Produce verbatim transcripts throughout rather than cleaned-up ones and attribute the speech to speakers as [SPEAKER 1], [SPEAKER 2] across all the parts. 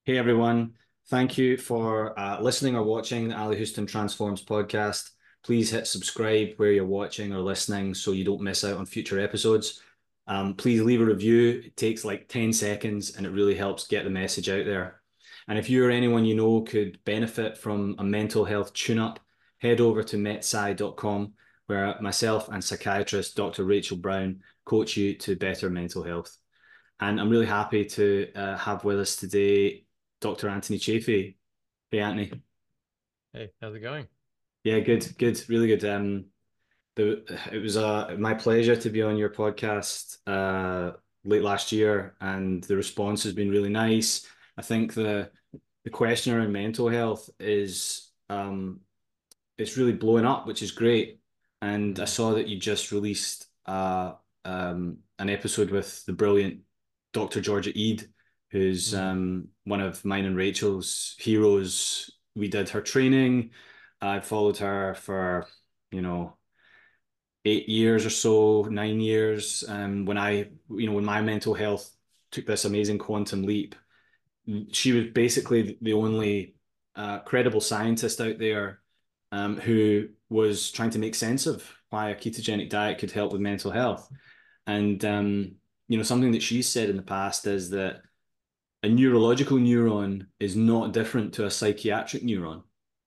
[SPEAKER 1] Hey everyone, thank you for uh, listening or watching the Ali Houston Transforms podcast. Please hit subscribe where you're watching or listening so you don't miss out on future episodes. Um, please leave a review. It takes like ten seconds and it really helps get the message out there. And if you or anyone you know could benefit from a mental health tune-up, head over to metsci dot com where myself and psychiatrist Doctor Rachel Brown coach you to better mental health. And I'm really happy to uh, have with us today Doctor Anthony Chaffee. Hey, Anthony.
[SPEAKER 2] Hey, how's it going?
[SPEAKER 1] Yeah, good, good, really good. Um, the it was uh my pleasure to be on your podcast uh late last year, and the response has been really nice. I think the the question around mental health is um it's really blowing up, which is great. And I
[SPEAKER 2] Mm,
[SPEAKER 1] saw that you just released uh, um, an episode with the brilliant Doctor Georgia Ede, who's
[SPEAKER 2] mm.
[SPEAKER 1] um, one of mine and Rachel's heroes. We did her training. I followed her for, you know, eight years or so, nine years. Um, when I, you know, when my mental health took this amazing quantum leap, she was basically the only uh, credible scientist out there um, who was trying to make sense of why a ketogenic diet could help with mental health. And um, you know, something that she's said in the past is that a neurological neuron is not different to a psychiatric neuron,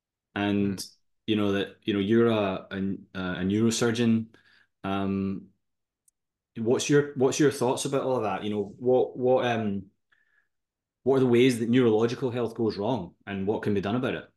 [SPEAKER 2] Mm.
[SPEAKER 1] and you know that you know you're a a, a neurosurgeon. Um, what's your what's your thoughts about all of that? You know, what what um what are the ways that neurological health goes wrong and what can be done about it?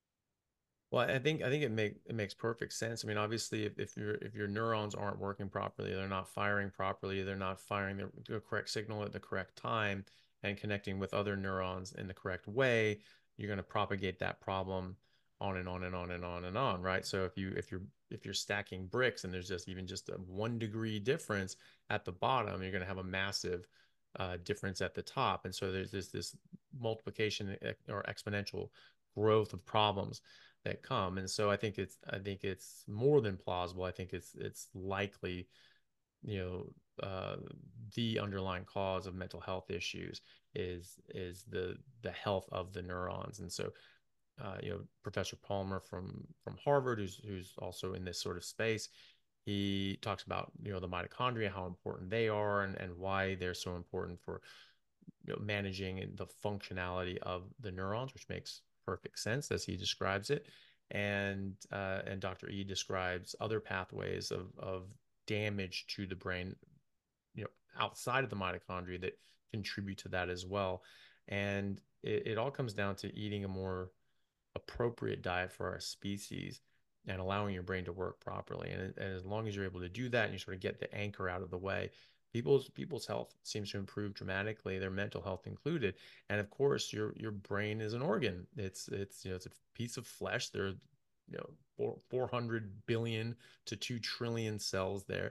[SPEAKER 2] Well, I think I think it make it makes perfect sense. I mean, obviously, if, if your if your neurons aren't working properly, they're not firing properly, they're not firing the, the correct signal at the correct time and connecting with other neurons in the correct way, you're going to propagate that problem on and on and on and on and on, right? So if you if you're if you're stacking bricks and there's just even just a one degree difference at the bottom, you're going to have a massive uh, difference at the top, and so there's this this multiplication or exponential growth of problems that come. And so I think it's I think it's more than plausible. I think it's it's likely, you know, uh, the underlying cause of mental health issues is is the the health of the neurons. And so uh, you know, Professor Palmer from from Harvard, who's who's also in this sort of space, he talks about, you know, the mitochondria, how important they are, and and why they're so important for, you know, managing the functionality of the neurons, which makes perfect sense as he describes it. And uh, and Doctor E describes other pathways of of damage to the brain, you know, outside of the mitochondria that contribute to that as well. And it, it all comes down to eating a more appropriate diet for our species and allowing your brain to work properly. And, and as long as you're able to do that and you sort of get the anchor out of the way, people's people's health seems to improve dramatically, their mental health included. And of course, your your brain is an organ. It's it's you know it's a piece of flesh. There are, you know, four, 400 billion to two trillion cells there.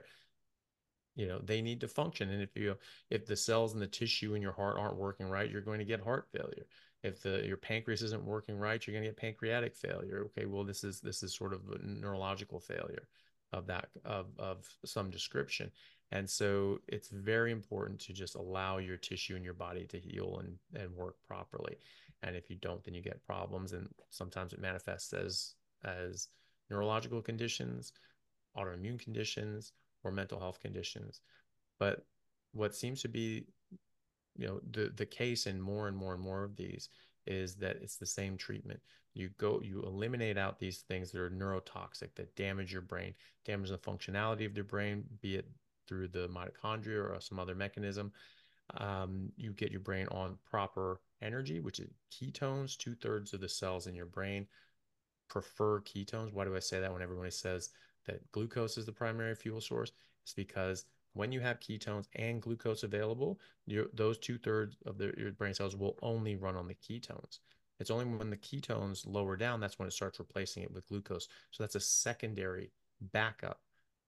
[SPEAKER 2] You know, they need to function. And if you if the cells in the tissue in your heart aren't working right, you're going to get heart failure. If the your pancreas isn't working right, you're going to get pancreatic failure. Okay, well, this is this is sort of a neurological failure of that of of some description. And so it's very important to just allow your tissue in your body to heal and and work properly. And if you don't, then you get problems, and sometimes it manifests as as neurological conditions, autoimmune conditions, or mental health conditions. But what seems to be, you know, the the case in more and more and more of these is that it's the same treatment. You go, you eliminate out these things that are neurotoxic, that damage your brain, damage the functionality of your brain, be it through the mitochondria or some other mechanism. Um, you get your brain on proper energy, which is ketones. Two thirds of the cells in your brain prefer ketones. Why do I say that when everybody says that glucose is the primary fuel source? It's because when you have ketones and glucose available, your, those two thirds of the, your brain cells will only run on the ketones. It's only when the ketones lower down that's when it starts replacing it with glucose. So that's a secondary backup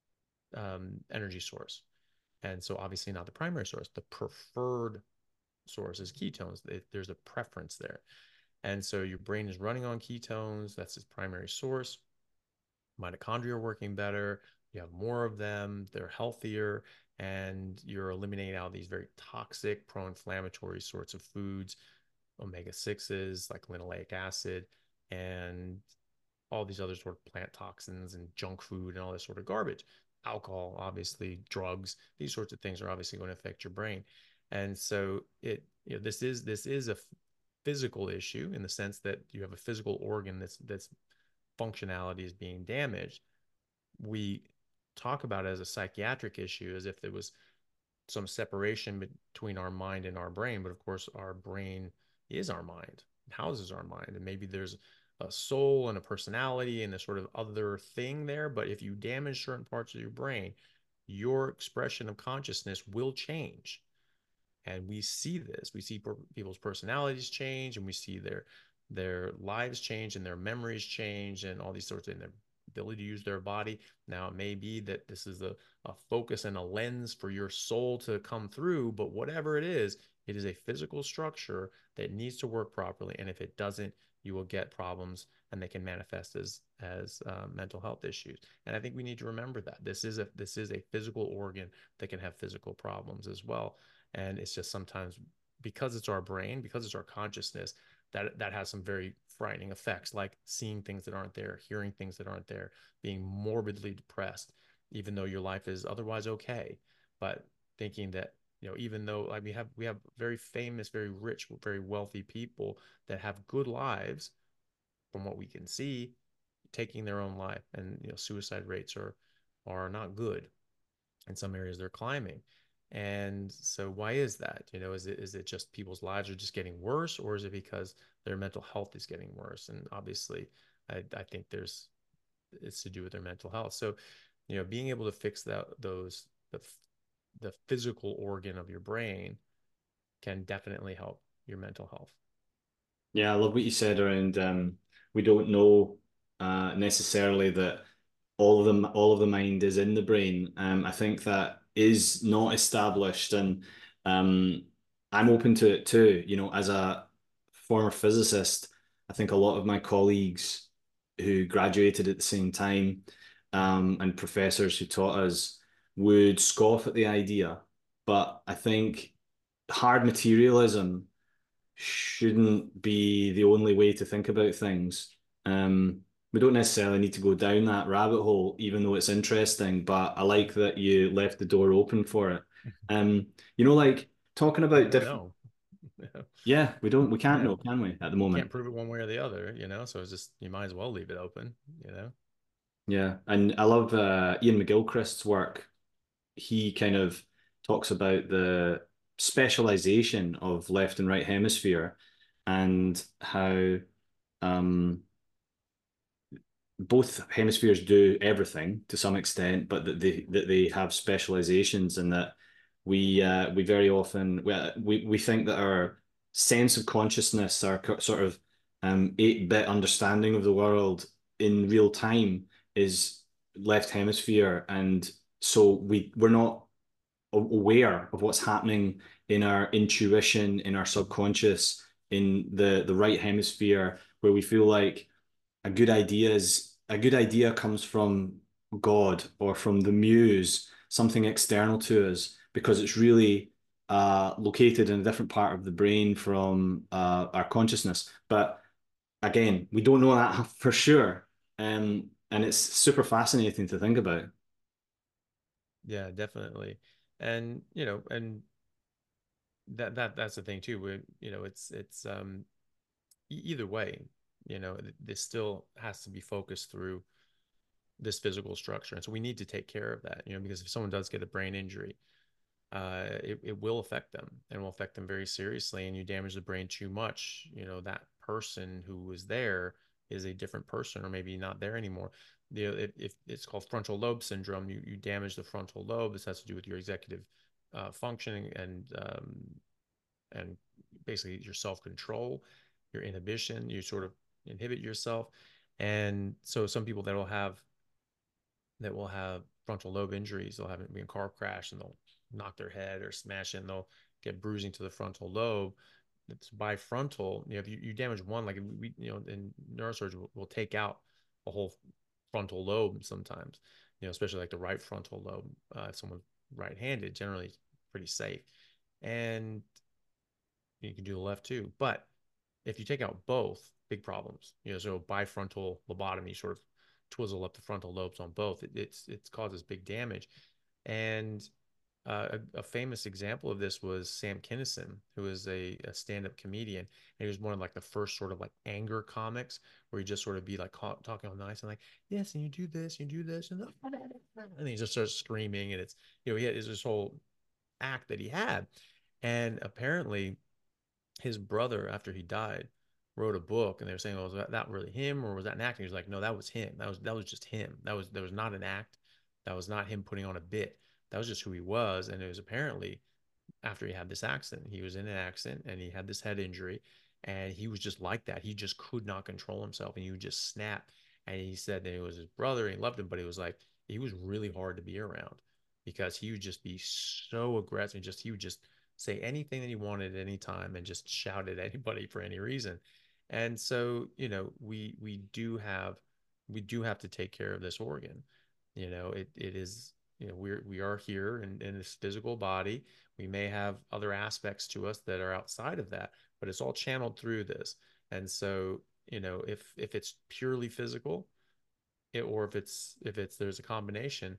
[SPEAKER 2] um, energy source. And so obviously not the primary source. The preferred source is ketones. There's a preference there. And so your brain is running on ketones. That's its primary source. Mitochondria are working better. You have more of them. They're healthier. And you're eliminating out these very toxic, pro inflammatory sorts of foods omega sixes like linoleic acid and all these other sort of plant toxins and junk food and all this sort of garbage. Alcohol, obviously, drugs, these sorts of things are obviously going to affect your brain. And so it, you know, this is this is a physical issue in the sense that you have a physical organ that's that's functionality is being damaged. We talk about it as a psychiatric issue as if there was some separation between our mind and our brain, but of course our brain is our mind, houses our mind, and maybe there's a soul and a personality and a sort of other thing there. But if you damage certain parts of your brain, your expression of consciousness will change. And we see this. We see people's personalities change, and we see their their lives change, and their memories change, and all these sorts of, and their ability to use their body. Now, it may be that this is a, a focus and a lens for your soul to come through, but whatever it is, it is a physical structure that needs to work properly. And if it doesn't, you will get problems, and they can manifest as as uh, mental health issues. And I think we need to remember that this is a this is a physical organ that can have physical problems as well. And it's just sometimes, because it's our brain, because it's our consciousness, that that has some very frightening effects, like seeing things that aren't there, hearing things that aren't there, being morbidly depressed, even though your life is otherwise okay. But thinking that, you know, even though, like, we have we have very famous, very rich, very wealthy people that have good lives, from what we can see, taking their own life, and you know, suicide rates are are not good. In some areas, they're climbing. And so why is that? You know, is it is it just people's lives are just getting worse, or is it because their mental health is getting worse? And obviously, I, I think there's it's to do with their mental health. So, you know, being able to fix that those the the physical organ of your brain can definitely help your mental health.
[SPEAKER 1] Yeah, I love what you said around um, we don't know uh, necessarily that all of them all of the mind is in the brain. Um, I think that is not established, and um, I'm open to it too. You know, as a former physicist, I think a lot of my colleagues who graduated at the same time, um, and professors who taught us would scoff at the idea. But I think hard materialism shouldn't be the only way to think about things. Um, we don't necessarily need to go down that rabbit hole, even though it's interesting, but I like that you left the door open for it. Um, you know, like talking
[SPEAKER 2] We
[SPEAKER 1] about
[SPEAKER 2] don't
[SPEAKER 1] different,
[SPEAKER 2] know.
[SPEAKER 1] yeah, we don't, we can't
[SPEAKER 2] Yeah.
[SPEAKER 1] know, can we, at the
[SPEAKER 2] You
[SPEAKER 1] moment?
[SPEAKER 2] can't prove it one way or the other, you know, so it's just, you might as well leave it open, you know.
[SPEAKER 1] Yeah, and I love uh, Ian McGilchrist's work. He kind of talks about the specialization of left and right hemisphere and how um, both hemispheres do everything to some extent, but that they that they have specializations, and that we uh, we very often we we think that our sense of consciousness, our sort of um, eight-bit understanding of the world in real time is left hemisphere, and so we we're not aware of what's happening in our intuition, in our subconscious, in the the right hemisphere, where we feel like a good idea is a good idea comes from God or from the muse, something external to us, because it's really uh, located in a different part of the brain from uh, our consciousness. But again, we don't know that for sure. Um, and it's super fascinating to think about.
[SPEAKER 2] Yeah, definitely. And, you know, and that that that's the thing too. We, you know, it's it's um e- either way, you know, this still has to be focused through this physical structure. And so we need to take care of that, you know, because if someone does get a brain injury, uh, it, it will affect them, and will affect them very seriously. And you damage the brain too much, you know, that person who was there is a different person, or maybe not there anymore. You know, if, if it's called frontal lobe syndrome, you, you damage the frontal lobe. This has to do with your executive uh, functioning, and um, and basically your self-control, your inhibition. You sort of inhibit yourself. And so some people that will have that will have frontal lobe injuries, they'll have it be a car crash and they'll knock their head or smash it, and they'll get bruising to the frontal lobe. It's bifrontal. You know, if you, you damage one, like we, you know, in neurosurgery, we'll, we'll take out a whole frontal lobe sometimes, you know, especially like the right frontal lobe. Uh, if someone's right-handed, generally it's pretty safe. And you can do the left too. But If you take out both, big problems. You know, so bifrontal lobotomy, sort of twizzle up the frontal lobes on both. It, it's it causes big damage. And uh, a, a famous example of this was Sam Kinison, who is a, a stand-up comedian. And he was one of like the first sort of like anger comics where he just sort of be like talking all nice and like, yes, and you do this, you do this, and, and he just starts screaming. And it's, you know, he had this whole act that he had. And apparently his brother, after he died, wrote a book, and they were saying, "Oh, was that, that really him, or was that an act?" And he was like, "No, that was him. That was that was just him. That was that was not an act. That was not him putting on a bit. That was just who he was." And it was apparently after he had this accident, he was in an accident and he had this head injury, and he was just like that. He just could not control himself, and he would just snap. And he said that it was his brother, and he loved him, but it was like he was really hard to be around because he would just be so aggressive. Just he would just say anything that he wanted at any time and just shout at anybody for any reason. And so, you know, we we do have we do have to take care of this organ. You know, it it is, you know, we're we are here in, in this physical body. We may have other aspects to us that are outside of that, but it's all channeled through this. And so, you know, if if it's purely physical, it, or if it's if it's there's a combination,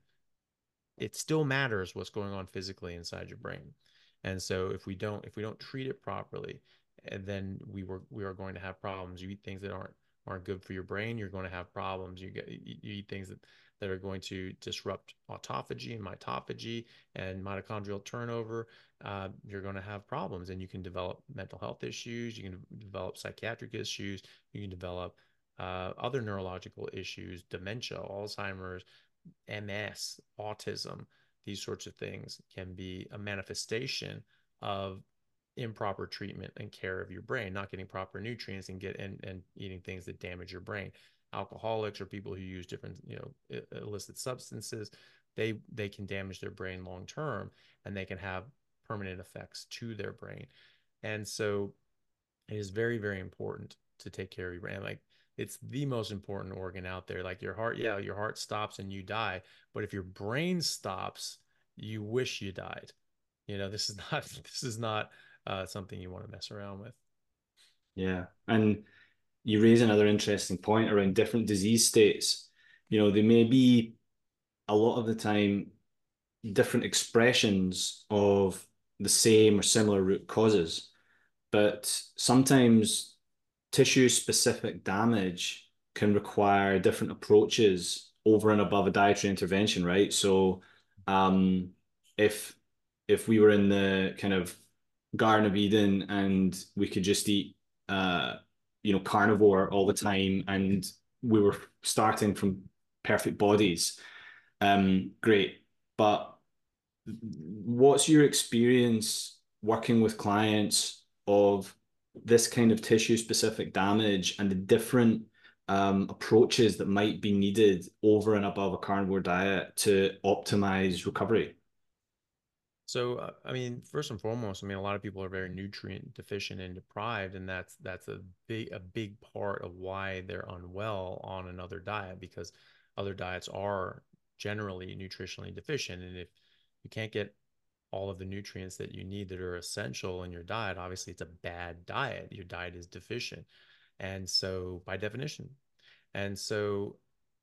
[SPEAKER 2] it still matters what's going on physically inside your brain. And so if we don't if we don't treat it properly, and then we were we are going to have problems. You eat things that aren't aren't good for your brain, you're going to have problems. You get you eat things that that are going to disrupt autophagy and mitophagy and mitochondrial turnover. Uh, you're going to have problems, and you can develop mental health issues. You can develop psychiatric issues. You can develop uh, other neurological issues, dementia, Alzheimer's, M S, autism, these sorts of things can be a manifestation of improper treatment and care of your brain, not getting proper nutrients and get and, and eating things that damage your brain. Alcoholics or people who use different, you know, illicit substances, they they can damage their brain long term, and they can have permanent effects to their brain. And so it is very, very important to take care of your brain. Like it's the most important organ out there. Like your heart, yeah, your heart stops and you die. But if your brain stops, you wish you died. You know, this is not this is not uh, something you want to mess around with.
[SPEAKER 1] Yeah. And you raise another interesting point around different disease states. You know, they may be a lot of the time different expressions of the same or similar root causes, but sometimes tissue specific damage can require different approaches over and above a dietary intervention, right? So, um, if if we were in the kind of Garden of Eden and we could just eat, uh, you know, carnivore all the time, and we were starting from perfect bodies, um, great. But what's your experience working with clients of this kind of tissue specific damage and the different um, approaches that might be needed over and above a carnivore diet to optimize recovery?
[SPEAKER 2] So, uh, I mean, first and foremost, I mean, a lot of people are very nutrient deficient and deprived, and that's that's a big a big part of why they're unwell on another diet because other diets are generally nutritionally deficient, and if you can't get all of the nutrients that you need that are essential in your diet, obviously it's a bad diet. Your diet is deficient, and so by definition, and so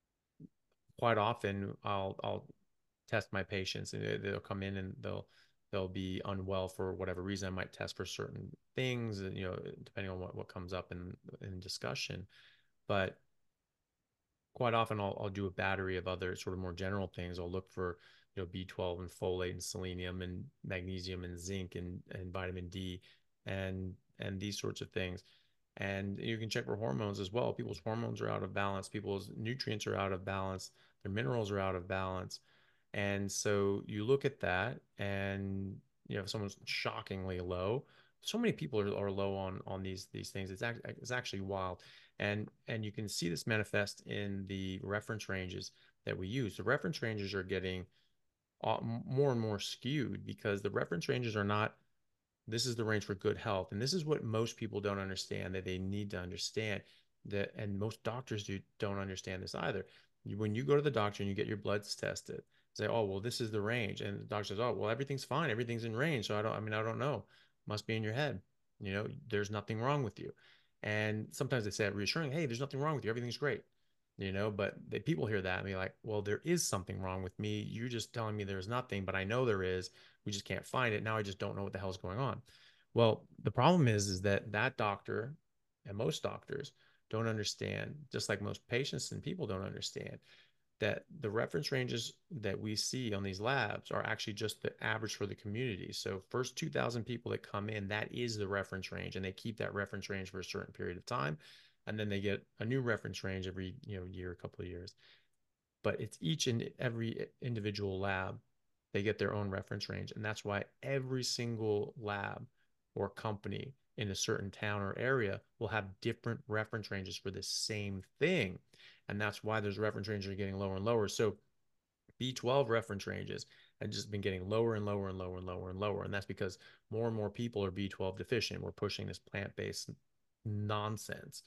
[SPEAKER 2] quite often I'll I'll test my patients and they'll come in and they'll they'll be unwell for whatever reason. I might test for certain things, you know, depending on what, what comes up in in discussion. But quite often I'll I'll do a battery of other sort of more general things. I'll look for, you know, B twelve and folate and selenium and magnesium and zinc and and vitamin D and and these sorts of things. And you can check for hormones as well. People's hormones are out of balance. People's nutrients are out of balance. Their minerals are out of balance. And so you look at that, and you know, if someone's shockingly low, so many people are, are low on on these these things. It's actually it's actually wild, and and you can see this manifest in the reference ranges that we use. The reference ranges are getting more and more skewed because the reference ranges are not, this is the range for good health. And this is what most people don't understand, that they need to understand that. And most doctors do don't understand this either. When you go to the doctor and you get your bloods tested, say, oh, well, this is the range. And the doctor says, oh, well, everything's fine. Everything's in range. So I don't, I mean, I don't know. Must be in your head. You know, there's nothing wrong with you. And sometimes they say it reassuring, hey, there's nothing wrong with you. Everything's great. You know, but the people hear that and be like, well, there is something wrong with me. You're just telling me there's nothing, but I know there is. We just can't find it. Now I just don't know what the hell's going on. Well, the problem is, is that that doctor and most doctors don't understand, just like most patients and people don't understand, that the reference ranges that we see on these labs are actually just the average for the community. So first two thousand people that come in, that is the reference range, and they keep that reference range for a certain period of time. And then they get a new reference range every, you know, year, a couple of years. But it's each and every individual lab, they get their own reference range. And that's why every single lab or company in a certain town or area will have different reference ranges for the same thing. And that's why those reference ranges are getting lower and lower. So B twelve reference ranges have just been getting lower and lower and lower and lower and lower. And that's because more and more people are B twelve deficient. We're pushing this plant-based nonsense.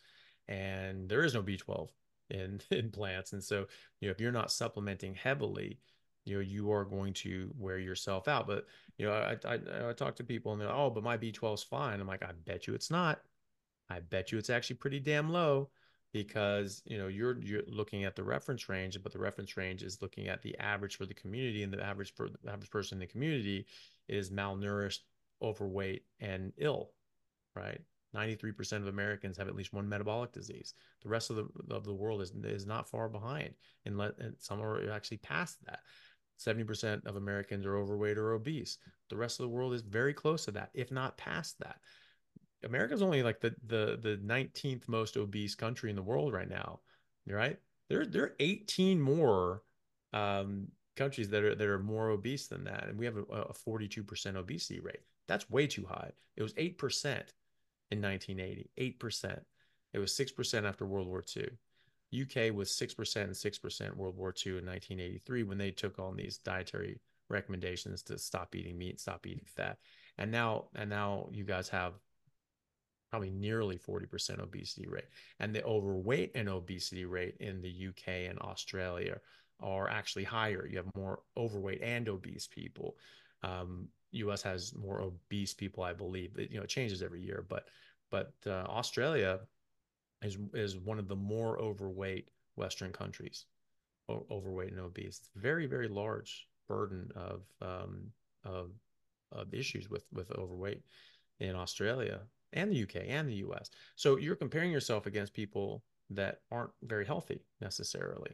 [SPEAKER 2] And there is no B twelve in, in plants. And so, you know, if you're not supplementing heavily, you know, you are going to wear yourself out. But, you know, I, I, I talk to people and they're, oh, but my B twelve is fine. I'm like, I bet you it's not. I bet you it's actually pretty damn low because you know you're you're looking at the reference range, but the reference range is looking at the average for the community, and the average for the average person in the community is malnourished, overweight, and ill, right? ninety-three percent of Americans have at least one metabolic disease. The rest of the of the world is is not far behind, and, let, and some are actually past that. seventy percent of Americans are overweight or obese. The rest of the world is very close to that, if not past that. America's only like the the the nineteenth most obese country in the world right now, right? There there are eighteen more um, countries that are that are more obese than that, and we have a, a forty-two percent obesity rate. That's way too high. It was eight percent in nineteen eighty, eight percent. It was six percent after World War Two. U K was six percent and six percent World War Two in nineteen eighty-three when they took on these dietary recommendations to stop eating meat, stop eating fat. And now and now you guys have probably nearly forty percent obesity rate. And the overweight and obesity rate in the U K and Australia are actually higher. You have more overweight and obese people. Um, U S has more obese people, I believe. It, you know, it changes every year, but but uh, Australia is is one of the more overweight Western countries, o- overweight and obese. It's very, very large burden of um, of of issues with with overweight in Australia and the U K and the U S. So you're comparing yourself against people that aren't very healthy necessarily.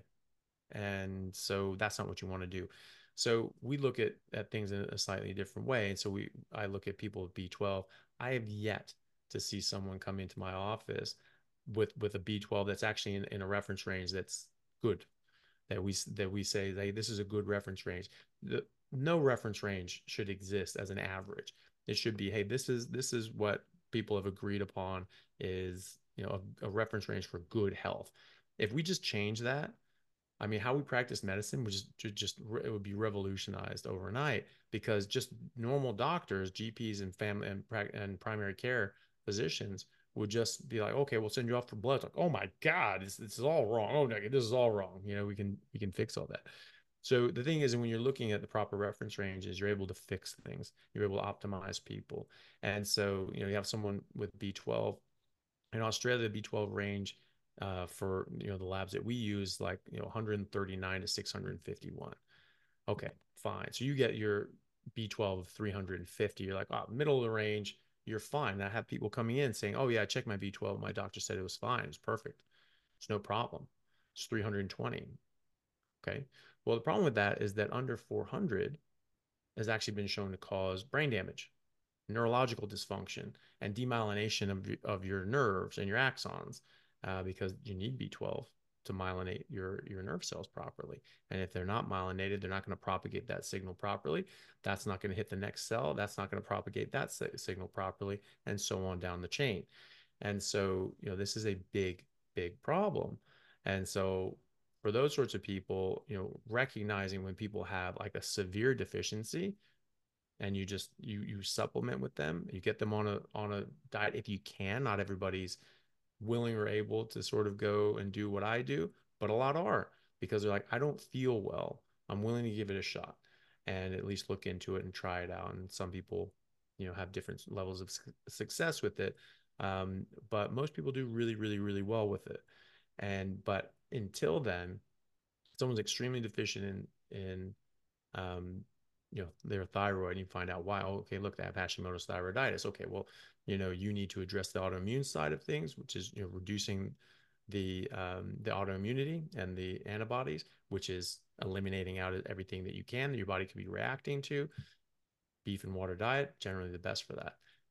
[SPEAKER 2] And so that's not what you want to do. So we look at, at things in a slightly different way. And so we I look at people with B twelve. I have yet to see someone come into my office with with a B twelve that's actually in, in a reference range that's good, that we that we say, hey, this is a good reference range. The, no reference range should exist as an average. It should be, hey, this is this is what people have agreed upon is, you know, a, a reference range for good health. If we just change that, I mean, how we practice medicine would just just it would be revolutionized overnight because just normal doctors, G Ps, and family and, and primary care physicians would just be like, okay, we'll send you off for blood. It's like, oh my God, this, this is all wrong. Oh, no, this is all wrong. You know, we can we can fix all that. So the thing is, when you're looking at the proper reference ranges, you're able to fix things. You're able to optimize people. And so, you know, you have someone with B twelve in Australia, the B twelve range uh, for, you know, the labs that we use, like, you know, one hundred thirty-nine to six hundred fifty-one. Okay, fine. So you get your B twelve of three hundred fifty. You're like, oh, middle of the range, you're fine. I have people coming in saying, oh, yeah, I checked my B twelve. My doctor said it was fine. It's perfect. It's no problem. It's three hundred twenty. Okay. Well, the problem with that is that under four hundred has actually been shown to cause brain damage, neurological dysfunction, and demyelination of, of your nerves and your axons, uh, because you need B twelve to myelinate your, your nerve cells properly. And if they're not myelinated, they're not going to propagate that signal properly. That's not going to hit the next cell. That's not going to propagate that signal properly, and so on down the chain. And so, you know, this is a big, big problem. And so, for those sorts of people, you know, recognizing when people have like a severe deficiency, and you just you you supplement with them, you get them on a on a diet if you can. Not everybody's willing or able to sort of go and do what I do, but a lot are, because they're like, I don't feel well, I'm willing to give it a shot and at least look into it and try it out. And some people, you know, have different levels of su- success with it. Um, but most people do really, really, really well with it. And but until then, someone's extremely deficient in in um, you know, their thyroid, and you find out why. Oh, okay, look, they have Hashimoto's thyroiditis. Okay, well, you know, you need to address the autoimmune side of things, which is, you know, reducing the um, the autoimmunity and the antibodies, which is eliminating out everything that you can that your body could be reacting to. Beef and water diet, generally the best for that.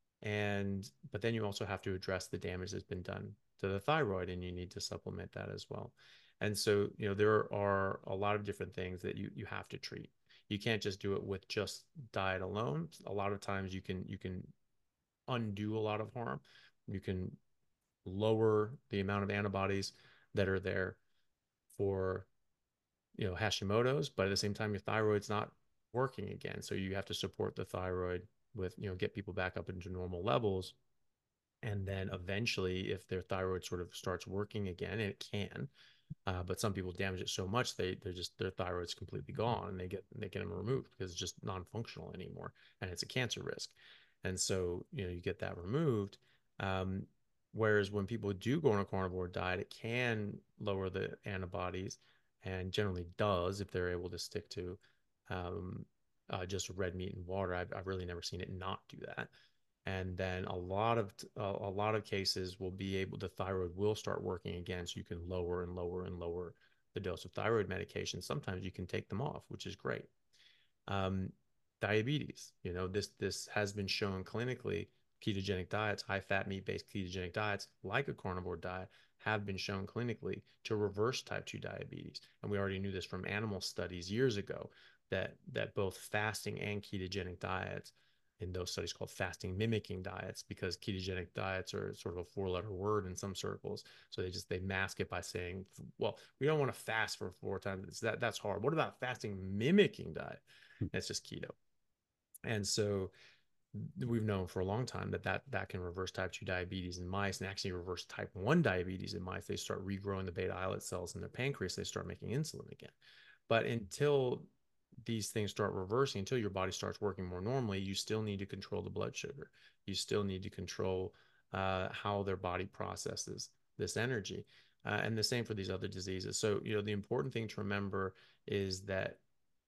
[SPEAKER 2] And but then you also have to address the damage that's been done to the thyroid, and you need to supplement that as well. And so, you know, there are a lot of different things that you you have to treat. You can't just do it with just diet alone. A lot of times you can you can undo a lot of harm. You can lower the amount of antibodies that are there for, you know, Hashimoto's, but at the same time your thyroid's not working again. So you have to support the thyroid with, you know, get people back up into normal levels. And then eventually, if their thyroid sort of starts working again, and it can, uh, but some people damage it so much they they're just their thyroid's completely gone, and they get they get them removed because it's just non-functional anymore, and it's a cancer risk. And so, you know, you get that removed. Um, whereas when people do go on a carnivore diet, it can lower the antibodies, and generally does if they're able to stick to um, uh, just red meat and water. I've, I've really never seen it not do that. And then a lot of a, a lot of cases will be able the thyroid will start working again, so you can lower and lower and lower the dose of thyroid medication. Sometimes you can take them off, which is great. um, Diabetes, you know, this this has been shown clinically. Ketogenic diets, high fat meat based ketogenic diets like a carnivore diet, have been shown clinically to reverse type two diabetes. And we already knew this from animal studies years ago, that that both fasting and ketogenic diets, in those studies called fasting mimicking diets, because ketogenic diets are sort of a four letter word in some circles, so they just they mask it by saying, well, we don't want to fast for four times, that that's hard. What about fasting mimicking diet? It's just keto. And so we've known for a long time that that, that can reverse type two diabetes in mice, and actually reverse type one diabetes in mice. They start regrowing the beta islet cells in their pancreas. They start making insulin again. But until these things start reversing, until your body starts working more normally, you still need to control the blood sugar. You still need to control uh, how their body processes this energy. Uh, and the same for these other diseases. So, you know, the important thing to remember is that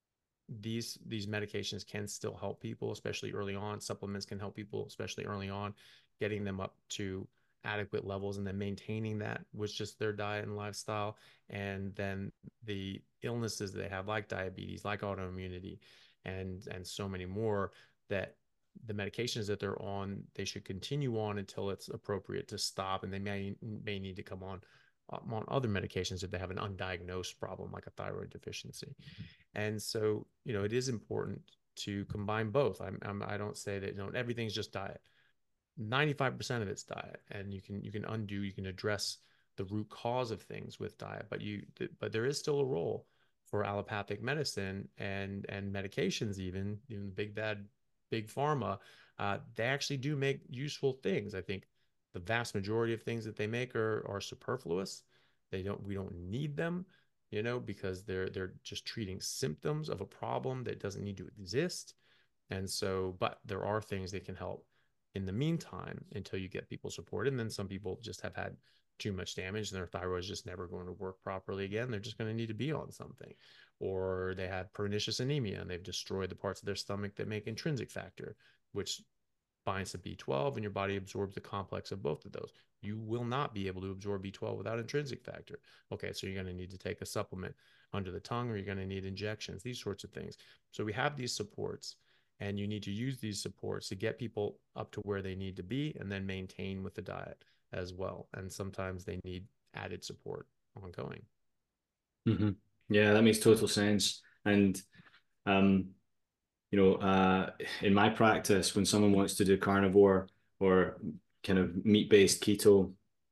[SPEAKER 2] these these medications can still help people, especially early on. Supplements can help people, especially early on, getting them up to adequate levels, and then maintaining that with just their diet and lifestyle. And then the illnesses they have, like diabetes, like autoimmunity, and and so many more, that the medications that they're on, they should continue on until it's appropriate to stop, and they may may need to come on um, on other medications if they have an undiagnosed problem like a thyroid deficiency. And so, you know, it is important to combine both. I'm, I'm I don't say that, you know, everything's just diet. ninety-five percent of it's diet, and you can you can undo, you can address the root cause of things with diet, but you but there is still a role for allopathic medicine and and medications, even even big bad big pharma. Uh, they actually do make useful things. I think the vast majority of things that they make are are superfluous. They don't we don't need them, you know, because they're they're just treating symptoms of a problem that doesn't need to exist. And so, but there are things that can help in the meantime until you get people supported. And then some people just have had too much damage, and their thyroid is just never going to work properly again. They're just going to need to be on something. Or they had pernicious anemia, and they've destroyed the parts of their stomach that make intrinsic factor, which binds to B twelve, and your body absorbs the complex of both of those. You will not be able to absorb B twelve without intrinsic factor. Okay, so you're going to need to take a supplement under the tongue, or you're going to need injections, these sorts of things. So we have these supports, and you need to use these supports to get people up to where they need to be, and then maintain with the diet as well. And sometimes they need added support ongoing.
[SPEAKER 1] Mm-hmm. Yeah, that makes total sense. And um, you know, uh, in my practice, when someone wants to do carnivore or kind of meat-based keto,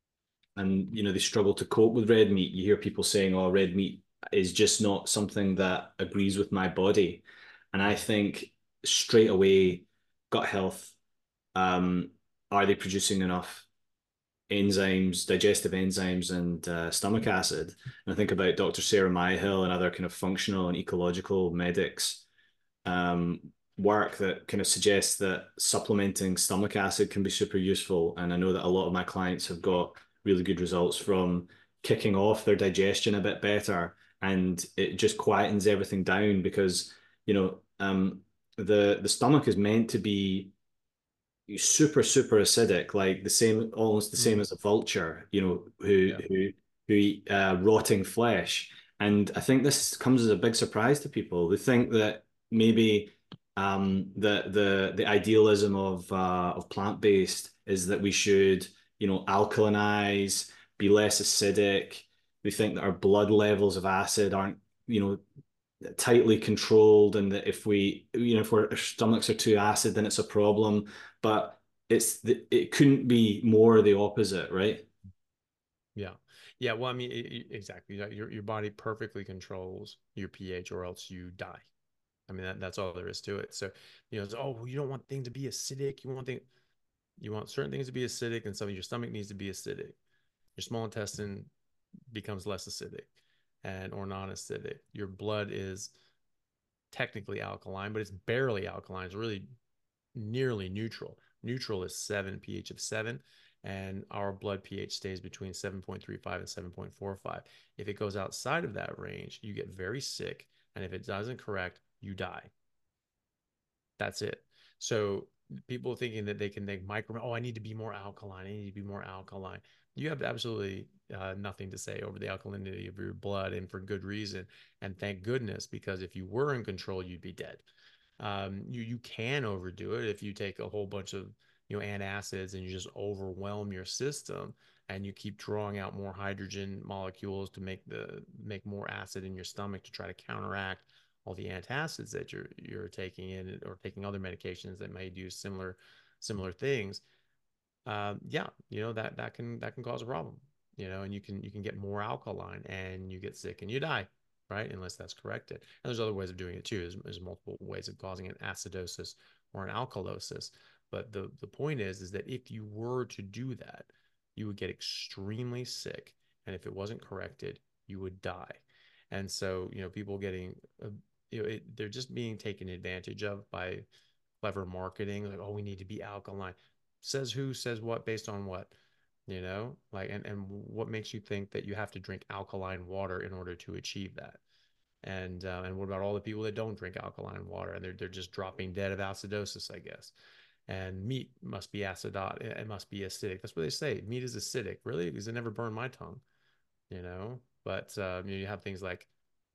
[SPEAKER 1] and you know they struggle to cope with red meat, you hear people saying, "Oh, red meat is just not something that agrees with my body," and I think straight away, gut health. Um, are they producing enough enzymes, digestive enzymes, and uh, stomach acid? And I think about Doctor Sarah Myhill and other kind of functional and ecological medics. Um, work that kind of suggests that supplementing stomach acid can be super useful. And I know that a lot of my clients have got really good results from kicking off their digestion a bit better. And it just quietens everything down because, you know, um, the the stomach is meant to be super super acidic, like the same, almost the same
[SPEAKER 2] Mm,
[SPEAKER 1] as a vulture, you know, who
[SPEAKER 2] yeah.
[SPEAKER 1] who who eat uh, rotting flesh. And I think this comes as a big surprise to people. They think that maybe um, the the the idealism of uh, of plant-based is that we should, you know, alkalinize, be less acidic. We think that our blood levels of acid aren't, you know, tightly controlled, and that if we, you know, if our stomachs are too acid, then it's a problem. But it's the, it couldn't be more the opposite, right?
[SPEAKER 2] Yeah. Yeah. Well, I mean, it, it- exactly. Like, Your your body perfectly controls your pH, or else you die. I mean, that, that's all there is to it. So, you know, it's, oh, well, you don't want things to be acidic. You want things, you want certain things to be acidic, and some of your stomach needs to be acidic. Your small intestine becomes less acidic and or non-acidic. Your blood is technically alkaline, but it's barely alkaline. It's really nearly neutral. Neutral is seven, pH of seven, and our blood pH stays between seven point three five and seven point four five. If it goes outside of that range, you get very sick, and if it doesn't correct, you die. That's it. So people thinking that they can make micro, oh, I need to be more alkaline. I need to be more alkaline. You have absolutely uh, nothing to say over the alkalinity of your blood, and for good reason. And thank goodness, because if you were in control, you'd be dead. Um, you you can overdo it if you take a whole bunch of, you know, antacids, and you just overwhelm your system, and you keep drawing out more hydrogen molecules to make the make more acid in your stomach to try to counteract all the antacids that you're you're taking in, or taking other medications that may do similar similar things. Um, yeah, you know, that that can that can cause a problem. You know, and you can you can get more alkaline, and you get sick and you die, right? Unless that's corrected. And there's other ways of doing it too. There's, there's multiple ways of causing an acidosis or an alkalosis. But the the point is is that if you were to do that, you would get extremely sick, and if it wasn't corrected, you would die. And so, you know, people getting, uh, you know, it, they're just being taken advantage of by clever marketing. Like, oh, we need to be alkaline. Says who? Says what? Based on what? You know, like, and and what makes you think that you have to drink alkaline water in order to achieve that? And uh, and what about all the people that don't drink alkaline water, and they're they're just dropping dead of acidosis, I guess. And meat must be acidot. It must be acidic. That's what they say. Meat is acidic. Really? Because it never burned my tongue. You know. But um, you know, you have things like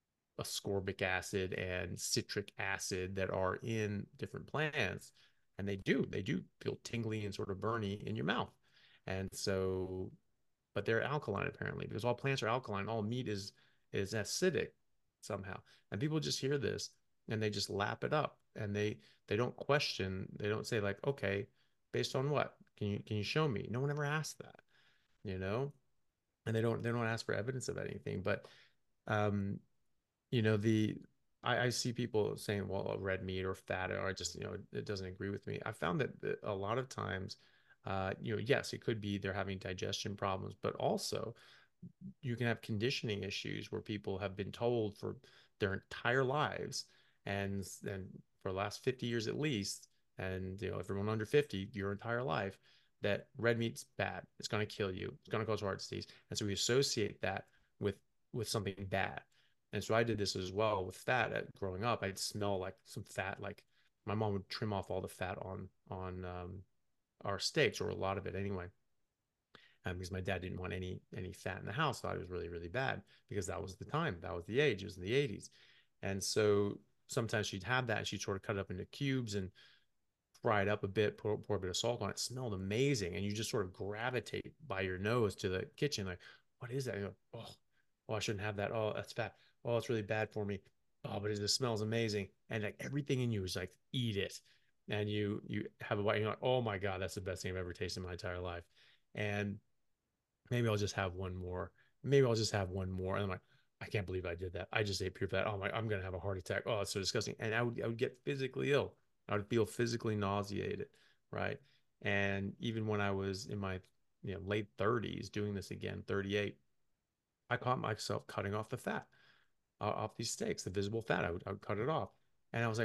[SPEAKER 2] ascorbic acid and citric acid that are in different plants, and they do they do feel tingly and sort of burny in your mouth. And so, but they're alkaline apparently, because all plants are alkaline. All meat is is acidic somehow. And people just hear this, and they just lap it up, and they they don't question. They don't say, like, okay, based on what? Can you can you show me? No one ever asked that, you know. And they don't they don't ask for evidence of anything. But um you know, the I, I see people saying, well, red meat or fat, or just, you know, it doesn't agree with me. I found that a lot of times, uh, you know, yes, it could be they're having digestion problems, but also you can have conditioning issues where people have been told for their entire lives, and and for the last fifty years at least, and, you know, everyone under fifty, your entire life, that red meat's bad. It's going to kill you. It's going to cause heart disease. And so we associate that with with something bad. And so I did this as well with fat. At growing up, I'd smell like some fat. Like, my mom would trim off all the fat on on um, our steaks, or a lot of it anyway, um, because my dad didn't want any any fat in the house. Thought it was really really bad, because that was the time, that was the age. It was in the eighties. And so sometimes she'd have that, and she'd sort of cut it up into cubes and fry it up a bit, pour, pour a bit of salt on it. It smelled amazing, and you just sort of gravitate by your nose to the kitchen, like, what is that? And you're like, oh, oh, I shouldn't have that. Oh, that's fat. Oh, it's really bad for me. Oh, but it smells amazing, and like everything in you is like, eat it. And you you have a bite, and you're like, oh my god, that's the best thing I've ever tasted in my entire life. And maybe I'll just have one more. Maybe I'll just have one more. And I'm like, I can't believe I did that. I just ate pure fat. Oh my, I'm gonna have a heart attack. Oh, it's so disgusting. And I would I would get physically ill. I would feel physically nauseated, right? And even when I was in my, you know, late thirties doing this again, thirty-eight, I caught myself cutting off the fat, uh, off these steaks, the visible fat. I would, I would cut it off. And I was like,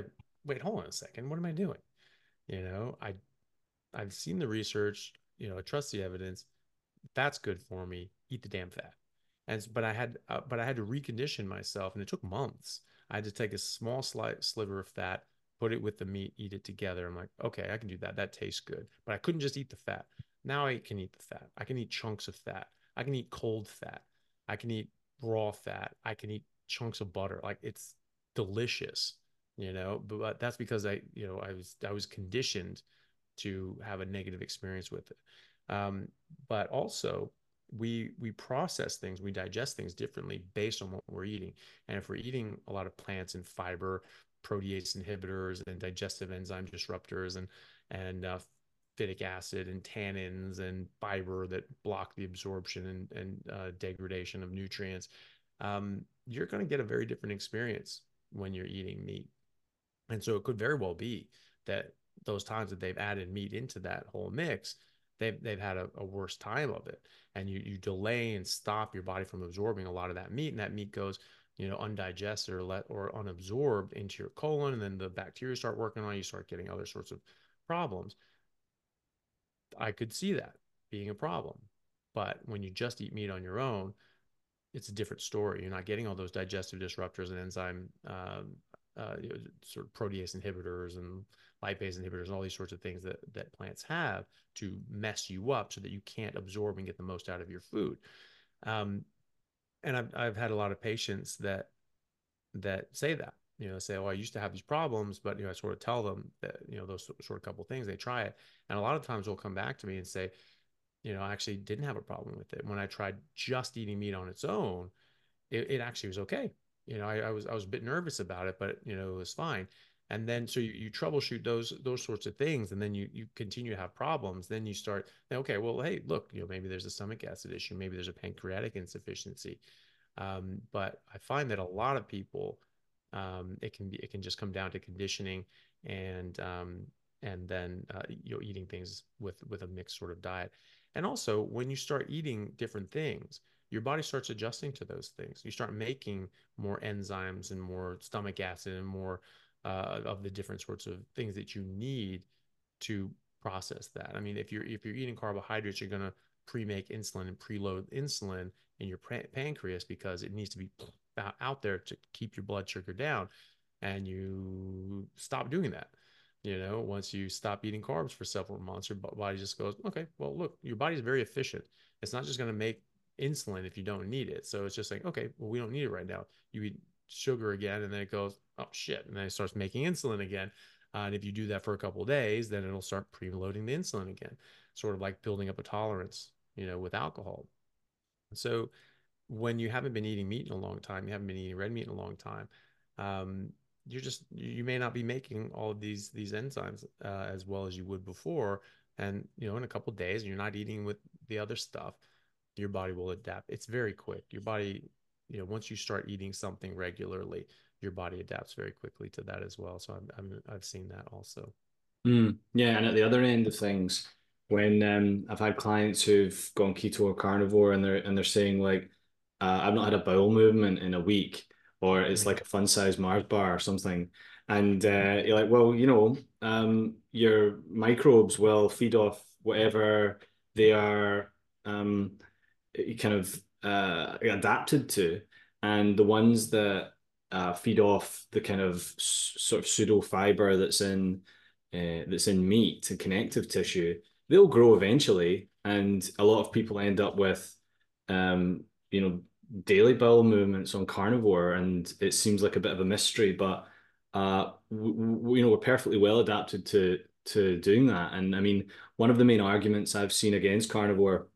[SPEAKER 2] wait, hold on a second. What am I doing? You know, I I've seen the research, you know, I trust the evidence. That's good for me. Eat the damn fat. And but I had uh, but I had to recondition myself, and it took months. I had to take a small slight sliver of fat, put it with the meat, eat it together. I'm like, okay, I can do that. That tastes good. But I couldn't just eat the fat. Now I can eat the fat. I can eat chunks of fat. I can eat cold fat. I can eat raw fat. I can eat chunks of butter. Like it's delicious, you know. But, but that's because I, you know, I was I was conditioned to have a negative experience with it. Um, but also we we process things, we digest things differently based on what we're eating. And if we're eating a lot of plants and fiber, protease inhibitors and digestive enzyme disruptors and and uh, phytic acid and tannins and fiber that block the absorption and, and uh, degradation of nutrients, um, you're going to get a very different experience when you're eating meat. And so it could very well be that those times that they've added meat into that whole mix, they've they've had a, a worse time of it. And you you delay and stop your body from absorbing a lot of that meat, and that meat goes, you know, undigested or let or unabsorbed into your colon, and then the bacteria start working on you, start getting other sorts of problems. I could see that being a problem. But when you just eat meat on your own, it's a different story. You're not getting all those digestive disruptors and enzyme um, uh, you know, sort of protease inhibitors and lipase inhibitors and all these sorts of things that that plants have to mess you up so that you can't absorb and get the most out of your food. Um, and I've I've had a lot of patients that that say that, you know, say, oh, I used to have these problems, but you know, I sort of tell them that, you know, those sort of couple of things, they try it, and a lot of times they'll come back to me and say, you know, I actually didn't have a problem with it when I tried just eating meat on its own. It, it actually was okay. You know, I, I was I was a bit nervous about it, but you know, it was fine. And then so you, you troubleshoot those those sorts of things, and then you you continue to have problems. Then you start, okay, well, hey, look, you know, maybe there's a stomach acid issue, maybe there's a pancreatic insufficiency. Um, but I find that a lot of people, um, it can be it can just come down to conditioning and um, and then uh, you know, eating things with with a mixed sort of diet. And also, when you start eating different things, your body starts adjusting to those things. You start making more enzymes and more stomach acid and more uh, of the different sorts of things that you need to process that. I mean, if you're if you're eating carbohydrates, you're going to pre-make insulin and preload insulin in your pancreas because it needs to be out there to keep your blood sugar down. And you stop doing that. You know, once you stop eating carbs for several months, your body just goes, okay, well, look, your body's very efficient. It's not just going to make insulin if you don't need it. So it's just like, okay, well, we don't need it right now. You eat sugar again, and then it goes, oh shit, and then it starts making insulin again. Uh, and if you do that for a couple of days, then it'll start preloading the insulin again, sort of like building up a tolerance, you know, with alcohol. So when you haven't been eating meat in a long time, you haven't been eating red meat in a long time, um, you're just you may not be making all of these these enzymes uh, as well as you would before. And you know, in a couple of days, and you're not eating with the other stuff, your body will adapt. It's very quick. Your body, you know, once you start eating something regularly, your body adapts very quickly to that as well. So I'm, I'm I've seen that also.
[SPEAKER 1] Mm, yeah, and at the other end of things, when um, I've had clients who've gone keto or carnivore, and they're and they're saying like, uh, I've not had a bowel movement in a week, or it's
[SPEAKER 2] Mm-hmm.
[SPEAKER 1] like a fun size Mars bar or something, and uh, you're like, well, you know, um, your microbes will feed off whatever they are um, kind of uh, adapted to, and the ones that uh, feed off the kind of s- sort of pseudo fiber that's in uh, that's in meat and connective tissue, they'll grow eventually. And a lot of people end up with, um, you know, daily bowel movements on carnivore, and it seems like a bit of a mystery, but uh, we, you know, we're perfectly well adapted to to doing that. And I mean, one of the main arguments I've seen against carnivore,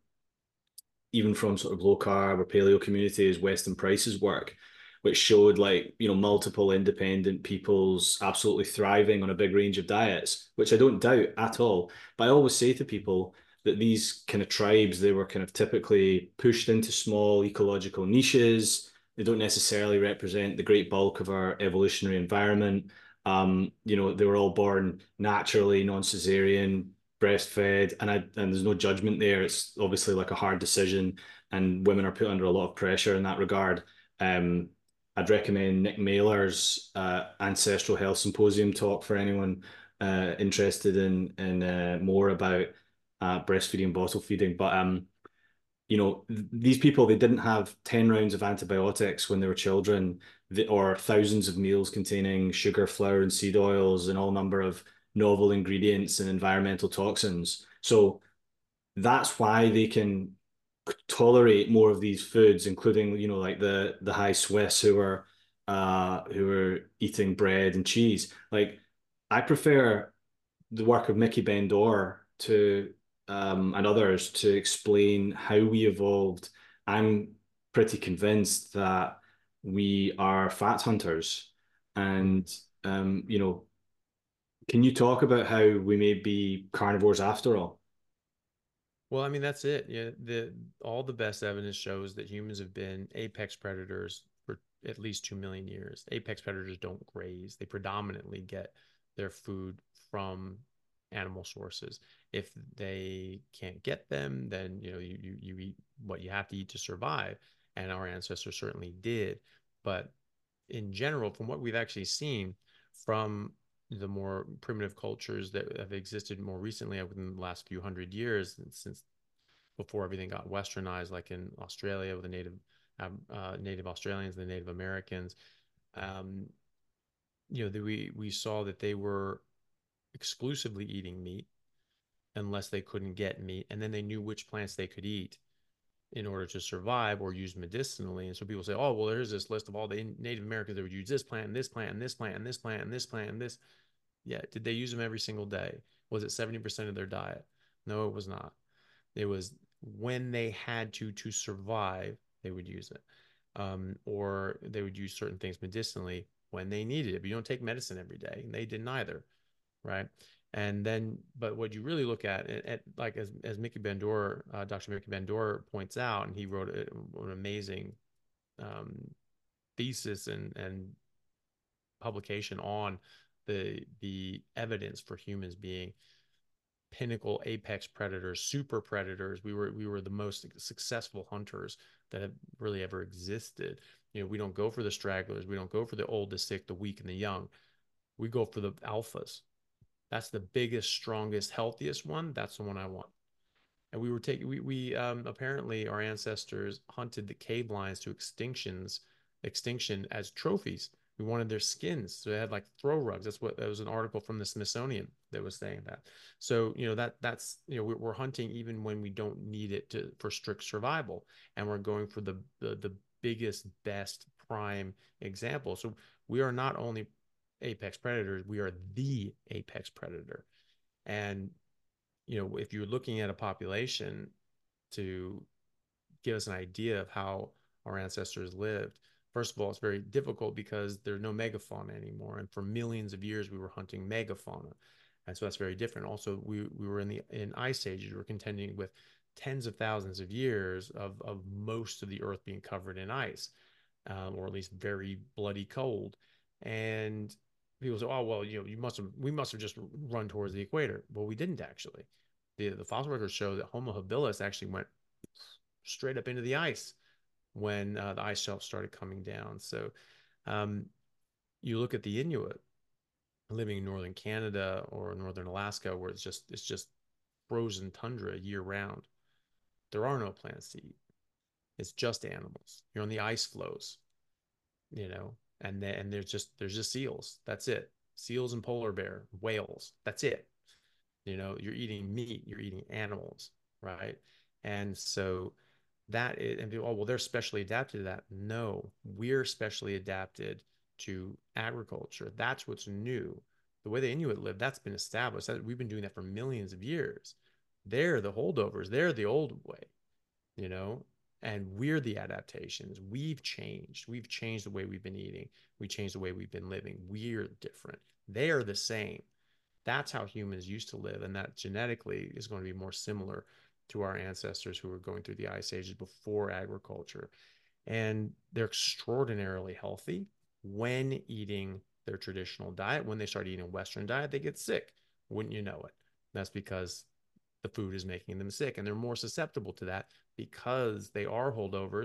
[SPEAKER 1] even from sort of low carb or paleo communities, Weston Price's work, which showed like, you know, multiple independent peoples absolutely thriving on a big range of diets, which I don't doubt at all. But I always say to people that these kind of tribes, they were kind of typically pushed into small ecological niches. They don't necessarily represent the great bulk of our evolutionary environment. Um, you know, they were all born naturally, non-cesarean, breastfed, and I and there's no judgment there. It's obviously like a hard decision, and women are put under a lot of pressure in that regard. Um, I'd recommend Nick Mailer's uh, Ancestral Health Symposium talk for anyone uh, interested in in uh, more about uh, breastfeeding, bottle feeding. But um, you know, th- these people, they didn't have ten rounds of antibiotics when they were children, th- or thousands of meals containing sugar, flour, and seed oils, and all number of novel ingredients and environmental toxins. So that's why they can tolerate more of these foods, including, you know, like the the high Swiss who are uh who are eating bread and cheese. Like, I prefer the work of Mickey Bendor to um and others to explain how we evolved. I'm pretty convinced that we are fat hunters.
[SPEAKER 2] Mhm.
[SPEAKER 1] And um, you know, can you talk about how we may be carnivores after all?
[SPEAKER 2] Well, I mean, that's it. Yeah, the all the best evidence shows that humans have been apex predators for at least two million years. Apex predators don't graze. They predominantly get their food from animal sources. If they can't get them, then you know you, you you eat what you have to eat to survive, and our ancestors certainly did. But in general, from what we've actually seen from the more primitive cultures that have existed more recently within the last few hundred years, since before everything got westernized, like in Australia with the native um, uh, native Australians, the Native Americans, um, you know, the, we we saw that they were exclusively eating meat unless they couldn't get meat, and then they knew which plants they could eat in order to survive or use medicinally. And so people say, oh, well, there's this list of all the Native Americans that would use this plant and this plant and this plant and this plant and this plant and this. Yeah. Did they use them every single day? Was it seventy percent of their diet? No, it was not. It was when they had to to survive, they would use it. Um, or they would use certain things medicinally when they needed it. But you don't take medicine every day, and they didn't either, right? And then, but what you really look at, at, at like as as Mickey Bendor, uh, Doctor Mickey Bendor points out, and he wrote a, an amazing um, thesis and and publication on the the evidence for humans being pinnacle apex predators, super predators. We were we were the most successful hunters that have really ever existed. You know, we don't go for the stragglers, we don't go for the old, the sick, the weak, and the young. We go for the alphas. That's the biggest, strongest, healthiest one. That's the one I want. And we were taking we we um, apparently our ancestors hunted the cave lions to extinctions extinction as trophies. We wanted their skins, so they had like throw rugs. That's what that was an article from the Smithsonian that was saying that. So you know that that's you know we're, we're hunting even when we don't need it to for strict survival, and we're going for the the, the biggest, best prime example. So we are not only apex predators, we are the apex predator. And you know, if you're looking at a population to give us an idea of how our ancestors lived, first of all, it's very difficult because there's no megafauna anymore. And for millions of years, we were hunting megafauna. And so that's very different. Also, we, we were in the in ice ages. We were contending with tens of thousands of years of, of most of the earth being covered in ice, um, or at least very bloody cold. And people say, oh, well, you know, you must have, we must have just run towards the equator. Well, we didn't actually. The, the fossil records show that Homo habilis actually went straight up into the ice when uh, the ice shelf started coming down. So um, you look at the Inuit living in northern Canada or northern Alaska, where it's just it's just frozen tundra year round. There are no plants to eat. It's just animals. You're on the ice floes, you know, and then, and there's just there's just seals. That's it. Seals and polar bear, whales. That's it. You know, you're eating meat. You're eating animals, right? And so that is, and people, oh, well, they're specially adapted to that. No, we're specially adapted to agriculture. That's what's new. The way the Inuit live, that's been established. That, we've been doing that for millions of years. They're the holdovers. They're the old way, you know, and we're the adaptations. We've changed. We've changed the way we've been eating. We changed the way we've been living. We're different. They are the same. That's how humans used to live, and that genetically is going to be more similar to our ancestors who were going through the ice ages before agriculture. And they're extraordinarily healthy when eating their traditional diet. When they start eating a Western diet, they get sick. Wouldn't you know it? That's because the food is making them sick, and they're more susceptible to that because they are holdovers.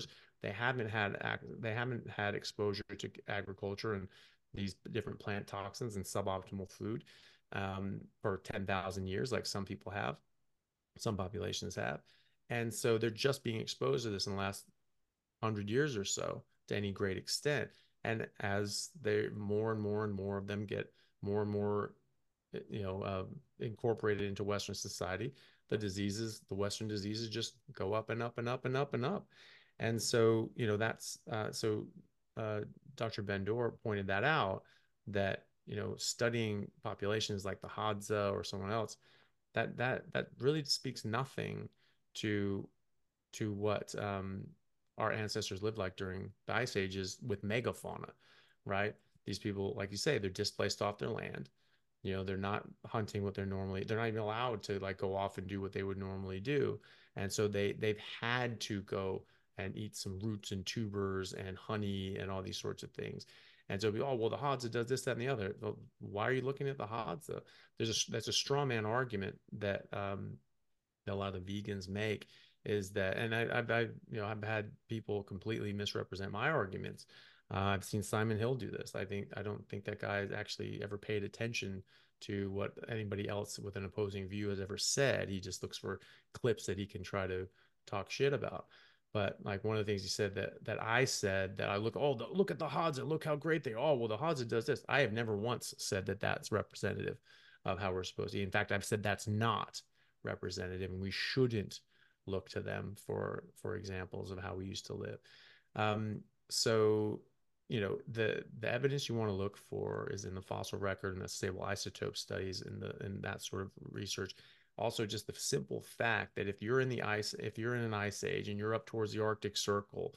[SPEAKER 2] They haven't had they haven't had exposure to agriculture and these different plant toxins and suboptimal food um, for ten thousand years, like some people have, some populations have. And so they're just being exposed to this in the last hundred years or so to any great extent. And as they more and more and more of them get more and more, you know, uh, incorporated into Western society, the diseases, the Western diseases just go up and up and up and up and up. And so, you know, that's uh, so uh, doctor Ben-Dor pointed that out that, you know, studying populations like the Hadza or someone else, that that that really speaks nothing to to what um, our ancestors lived like during the ice ages with megafauna, right? These people, like you say, they're displaced off their land. You know, they're not hunting what they're normally, they're not even allowed to like go off and do what they would normally do. And so they they've had to go and eat some roots and tubers and honey and all these sorts of things. And so, oh, well, the Hadza does this, that, and the other. Well, why are you looking at the Hadza? There's a that's a straw man argument that um, that a lot of the vegans make is that, and I, I've, I've, you know, I've had people completely misrepresent my arguments. Uh, I've seen Simon Hill do this. I think I don't think that guy has actually ever paid attention to what anybody else with an opposing view has ever said. He just looks for clips that he can try to talk shit about. But like one of the things he said that that I said that I look, oh, the, look at the Hadza, look how great they are. Oh, well, the Hadza does this. I have never once said that that's representative of how we're supposed to. In fact, I've said that's not representative, and we shouldn't look to them for for examples of how we used to live. Um, so, you know, the the evidence you want to look for is in the fossil record and the stable isotope studies and the and that sort of research. Also, just the simple fact that if you're in the ice, if you're in an ice age and you're up towards the Arctic Circle,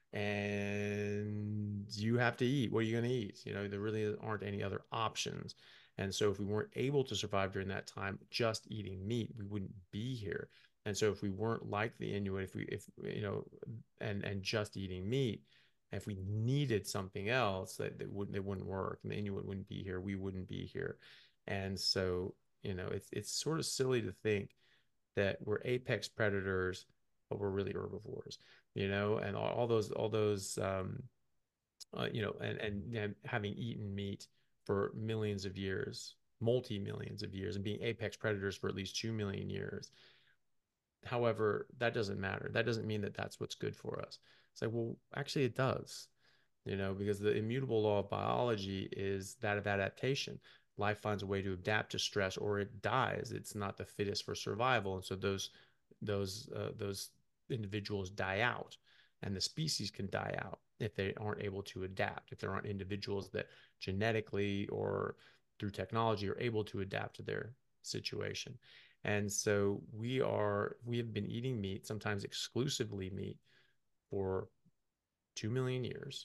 [SPEAKER 2] and you have to eat, what are you going to eat? You know, there really aren't any other options. And so, if we weren't able to survive during that time just eating meat, we wouldn't be here. And so, if we weren't like the Inuit, if we, if you know, and and just eating meat, if we needed something else, that, that wouldn't, it wouldn't work. And the Inuit wouldn't be here. We wouldn't be here. And so, you know, it's it's sort of silly to think that we're apex predators, but we're really herbivores. You know, and all, all those all those um, uh, you know, and, and and having eaten meat for millions of years, multi millions of years, and being apex predators for at least two million years. However, that doesn't matter. That doesn't mean that that's what's good for us. It's like, well, actually, it does, you know, because the immutable law of biology is that of adaptation. Life finds a way to adapt to stress, or it dies. It's not the fittest for survival, and so those those uh, those individuals die out, and the species can die out if they aren't able to adapt. If there aren't individuals that genetically or through technology are able to adapt to their situation. And so we are we have been eating meat, sometimes exclusively meat, for two million years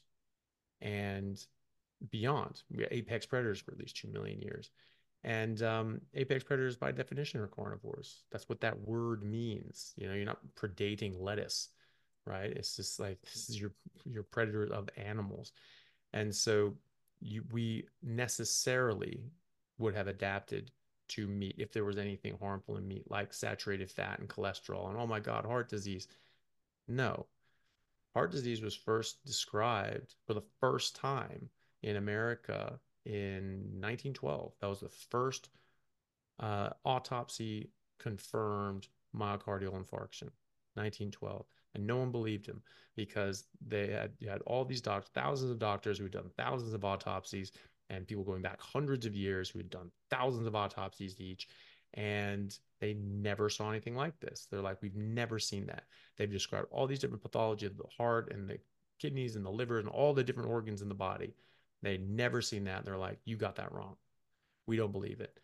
[SPEAKER 2] and beyond. We are apex predators for at least two million years. And um, apex predators, by definition, are carnivores. That's what that word means. You know, you're not predating lettuce, right? It's just like this is your your predator of animals, and so you we necessarily would have adapted to meat if there was anything harmful in meat, like saturated fat and cholesterol, and oh my God, heart disease. No, heart disease was first described for the first time in America in nineteen twelve. That was the first uh, autopsy confirmed myocardial infarction, nineteen twelve. And no one believed him because they had, had all these doctors, thousands of doctors who had done thousands of autopsies, and people going back hundreds of years who had done thousands of autopsies each. And they never saw anything like this. They're like, we've never seen that. They've described all these different pathology of the heart and the kidneys and the liver and all the different organs in the body. They'd never seen that. They're like, you got that wrong. We don't believe it.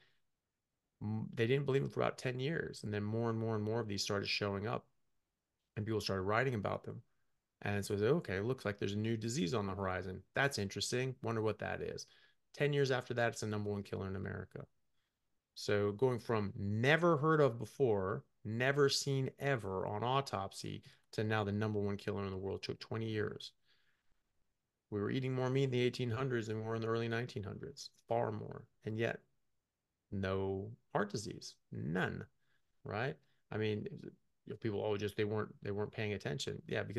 [SPEAKER 2] They didn't believe it for about ten years. And then more and more and more of these started showing up and people started writing about them. And so, okay, it looks like there's a new disease on the horizon. That's interesting. Wonder what that is. ten years after that, it's the number one killer in America. So going from never heard of before, never seen ever on autopsy, to now the number one killer in the world took twenty years. We were eating more meat in the eighteen hundreds than we were in the early nineteen hundreds, far more. And yet, no heart disease, none, right? I mean, people, oh, just they weren't they weren't paying attention. Yeah, because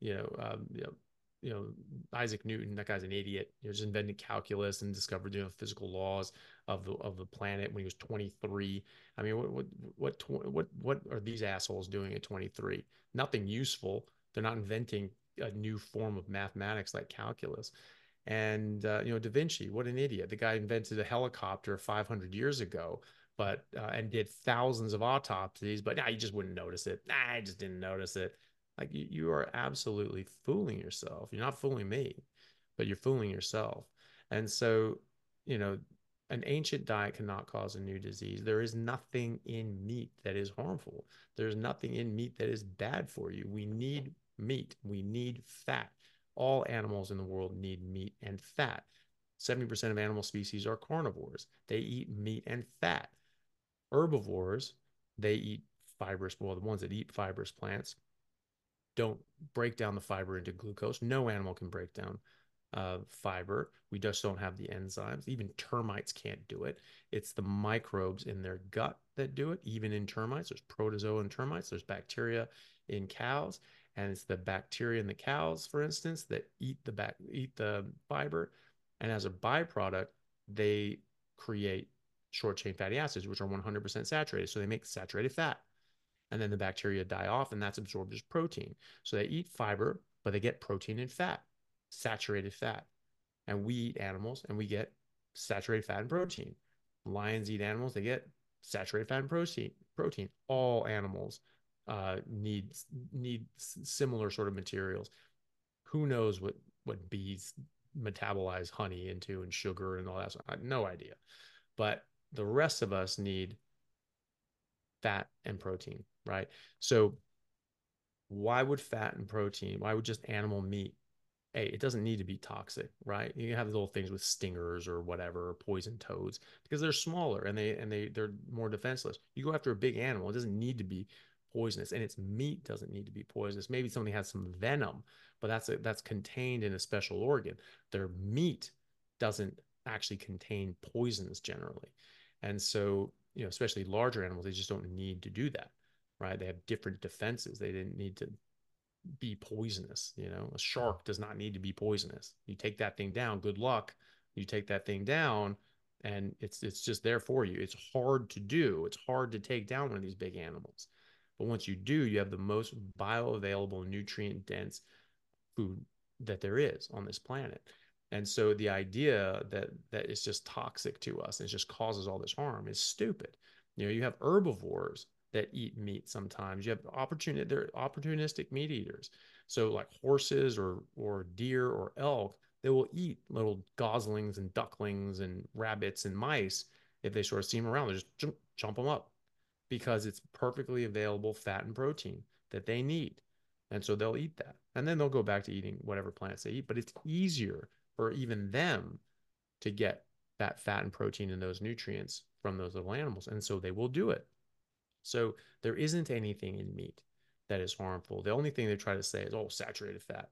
[SPEAKER 2] you know, um, you know, you know, Isaac Newton, that guy's an idiot. He just invented calculus and discovered, you know, physical laws of the of the planet when he was twenty-three. I mean, what what what what what are these assholes doing at twenty-three? Nothing useful. They're not inventing a new form of mathematics like calculus. And uh, you know, Da Vinci, what an idiot. The guy invented a helicopter five hundred years ago, but uh, and did thousands of autopsies, but nah, you just wouldn't notice it. Nah, I just didn't notice it. Like you, you are absolutely fooling yourself. You're not fooling me, but you're fooling yourself. And so, you know, an ancient diet cannot cause a new disease. There is nothing in meat that is harmful. There's nothing in meat that is bad for you. We need meat. We need fat. All animals in the world need meat and fat. seventy percent of animal species are carnivores. They eat meat and fat. Herbivores, they eat fibrous, well, the ones that eat fibrous plants don't break down the fiber into glucose. No animal can break down uh, fiber. We just don't have the enzymes. Even termites can't do it. It's the microbes in their gut that do it. Even in termites, there's protozoa in termites, there's bacteria in cows, and it's the bacteria in the cows, for instance, that eat the back eat the fiber, and as a byproduct, they create short chain fatty acids, which are one hundred percent saturated. So they make saturated fat, and then the bacteria die off, and that's absorbed as protein. So they eat fiber, but they get protein and fat, saturated fat. And we eat animals and we get saturated fat and protein. Lions eat animals, they get saturated fat and protein. Protein. All animals uh, need need similar sort of materials. Who knows what what bees metabolize honey into and sugar and all that? I have no idea. But the rest of us need fat and protein, right? So why would fat and protein, why would just animal meat, hey, it doesn't need to be toxic, right? You have little things with stingers or whatever, or poison toads, because they're smaller and they and they they're more defenseless. You go after a big animal, it doesn't need to be poisonous, and its meat doesn't need to be poisonous. Maybe something has some venom, but that's a, that's contained in a special organ. Their meat doesn't actually contain poisons generally, and so you know, especially larger animals, they just don't need to do that, right? They have different defenses. They didn't need to be poisonous. You know, a shark does not need to be poisonous. You take that thing down, good luck. You take that thing down, and it's it's just there for you. It's hard to do. It's hard to take down one of these big animals. But once you do, you have the most bioavailable, nutrient dense food that there is on this planet. And so the idea that that it's just toxic to us and it just causes all this harm is stupid. You know, you have herbivores that eat meat sometimes. You have opportunity, they're opportunistic meat eaters. So like horses or or deer or elk, they will eat little goslings and ducklings and rabbits and mice if they sort of see them around. They just jump, jump them up because it's perfectly available fat and protein that they need. And so they'll eat that. And then they'll go back to eating whatever plants they eat. But it's easier for even them to get that fat and protein and those nutrients from those little animals. And so they will do it. So there isn't anything in meat that is harmful. The only thing they try to say is, oh, saturated fat.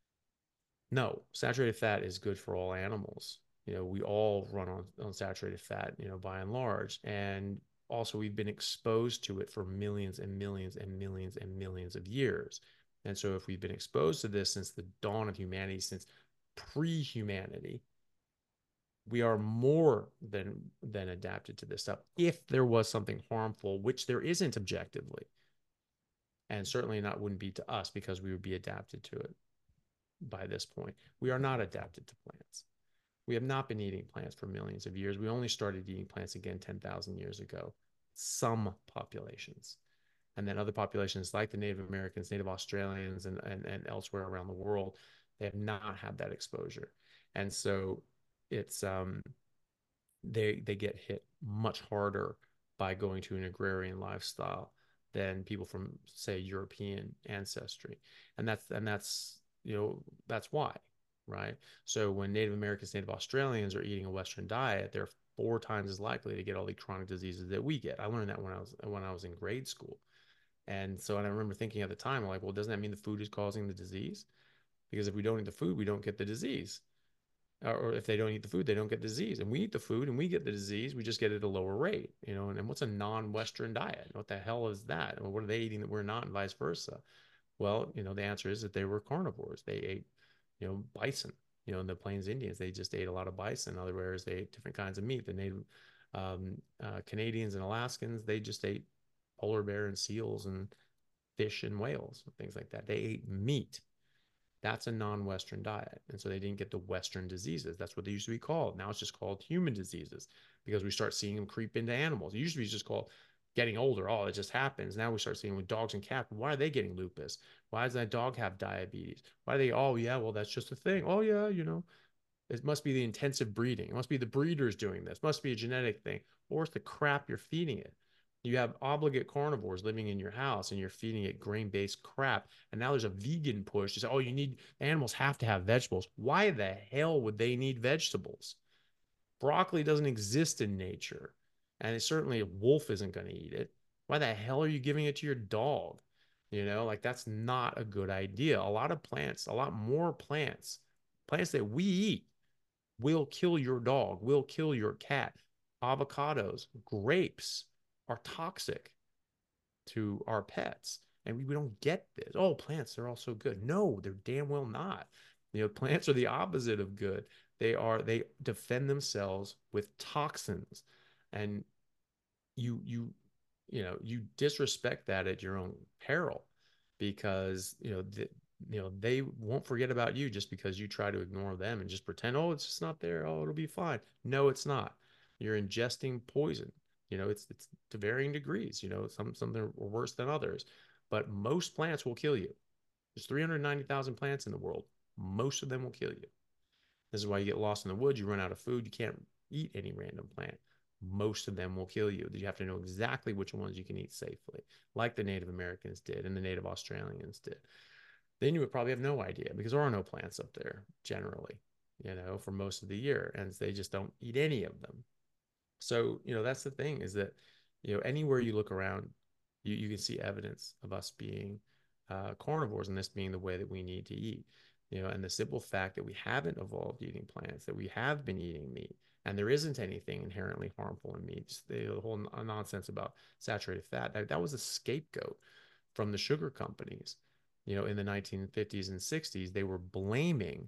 [SPEAKER 2] No, saturated fat is good for all animals. You know, we all run on, on saturated fat, you know, by and large. And also, we've been exposed to it for millions and millions and millions and millions of years. And so, if we've been exposed to this since the dawn of humanity, since pre humanity, we are more than than adapted to this stuff. If there was something harmful, which there isn't objectively, and certainly not wouldn't be to us because we would be adapted to it by this point. We are not adapted to plants. We have not been eating plants for millions of years. We only started eating plants again ten thousand years ago. Some populations. And then other populations like the Native Americans, Native Australians, and, and, and elsewhere around the world, they have not had that exposure. And so it's um, they they get hit much harder by going to an agrarian lifestyle than people from, say, European ancestry. And that's and that's you know that's why, right? So when Native Americans, Native Australians are eating a Western diet, they're four times as likely to get all the chronic diseases that we get. I learned that when I was when I was in grade school. And so and I remember thinking at the time, like, well, doesn't that mean the food is causing the disease? Because if we don't eat the food, we don't get the disease. Or if they don't eat the food, they don't get the disease. And we eat the food and we get the disease, we just get it at a lower rate, you know. And, and what's a non-Western diet? What the hell is that? What are they eating that we're not, and vice versa? Well, you know, the answer is that they were carnivores. They ate, you know, bison. You know, in the Plains Indians, they just ate a lot of bison. Other areas, they ate different kinds of meat. The native um, uh, Canadians and Alaskans, they just ate polar bear and seals and fish and whales and things like that. They ate meat. That's a non-Western diet. And so they didn't get the Western diseases. That's what they used to be called. Now it's just called human diseases because we start seeing them creep into animals. It used to be just called getting older. Oh, it just happens. Now we start seeing with dogs and cats. Why are they getting lupus? Why does that dog have diabetes? Why are they, oh, yeah, well, that's just a thing. Oh, yeah, you know, it must be the intensive breeding. It must be the breeders doing this. It must be a genetic thing. Or it's the crap you're feeding it. You have obligate carnivores living in your house and you're feeding it grain-based crap. And now there's a vegan push to say, oh, you need animals have to have vegetables. Why the hell would they need vegetables? Broccoli doesn't exist in nature. And it, certainly a wolf isn't going to eat it. Why the hell are you giving it to your dog? You know, like that's not a good idea. A lot of plants, a lot more plants, plants that we eat will kill your dog, will kill your cat. Avocados, grapes are toxic to our pets. And we, we don't get this. Oh, plants, they're all so good. No, they're damn well not. You know, plants are the opposite of good. They are, they defend themselves with toxins. And you, you, you know, you disrespect that at your own peril because, you know, the, you know, they won't forget about you just because you try to ignore them and just pretend, oh, it's just not there. Oh, it'll be fine. No, it's not. You're ingesting poison. You know, it's it's to varying degrees. You know, some some are worse than others, but most plants will kill you. There's three hundred ninety thousand plants in the world. Most of them will kill you. This is why you get lost in the woods. You run out of food. You can't eat any random plant. Most of them will kill you. You have to know exactly which ones you can eat safely, like the Native Americans did and the Native Australians did. Then you would probably have no idea because there are no plants up there generally, you know, for most of the year, and they just don't eat any of them. So, you know, that's the thing is that, you know, anywhere you look around, you, you can see evidence of us being uh, carnivores and this being the way that we need to eat, you know, and the simple fact that we haven't evolved eating plants, that we have been eating meat, and there isn't anything inherently harmful in meat. Just the whole nonsense about saturated fat, that, that was a scapegoat from the sugar companies. You know, in the nineteen fifties and sixties, they were blaming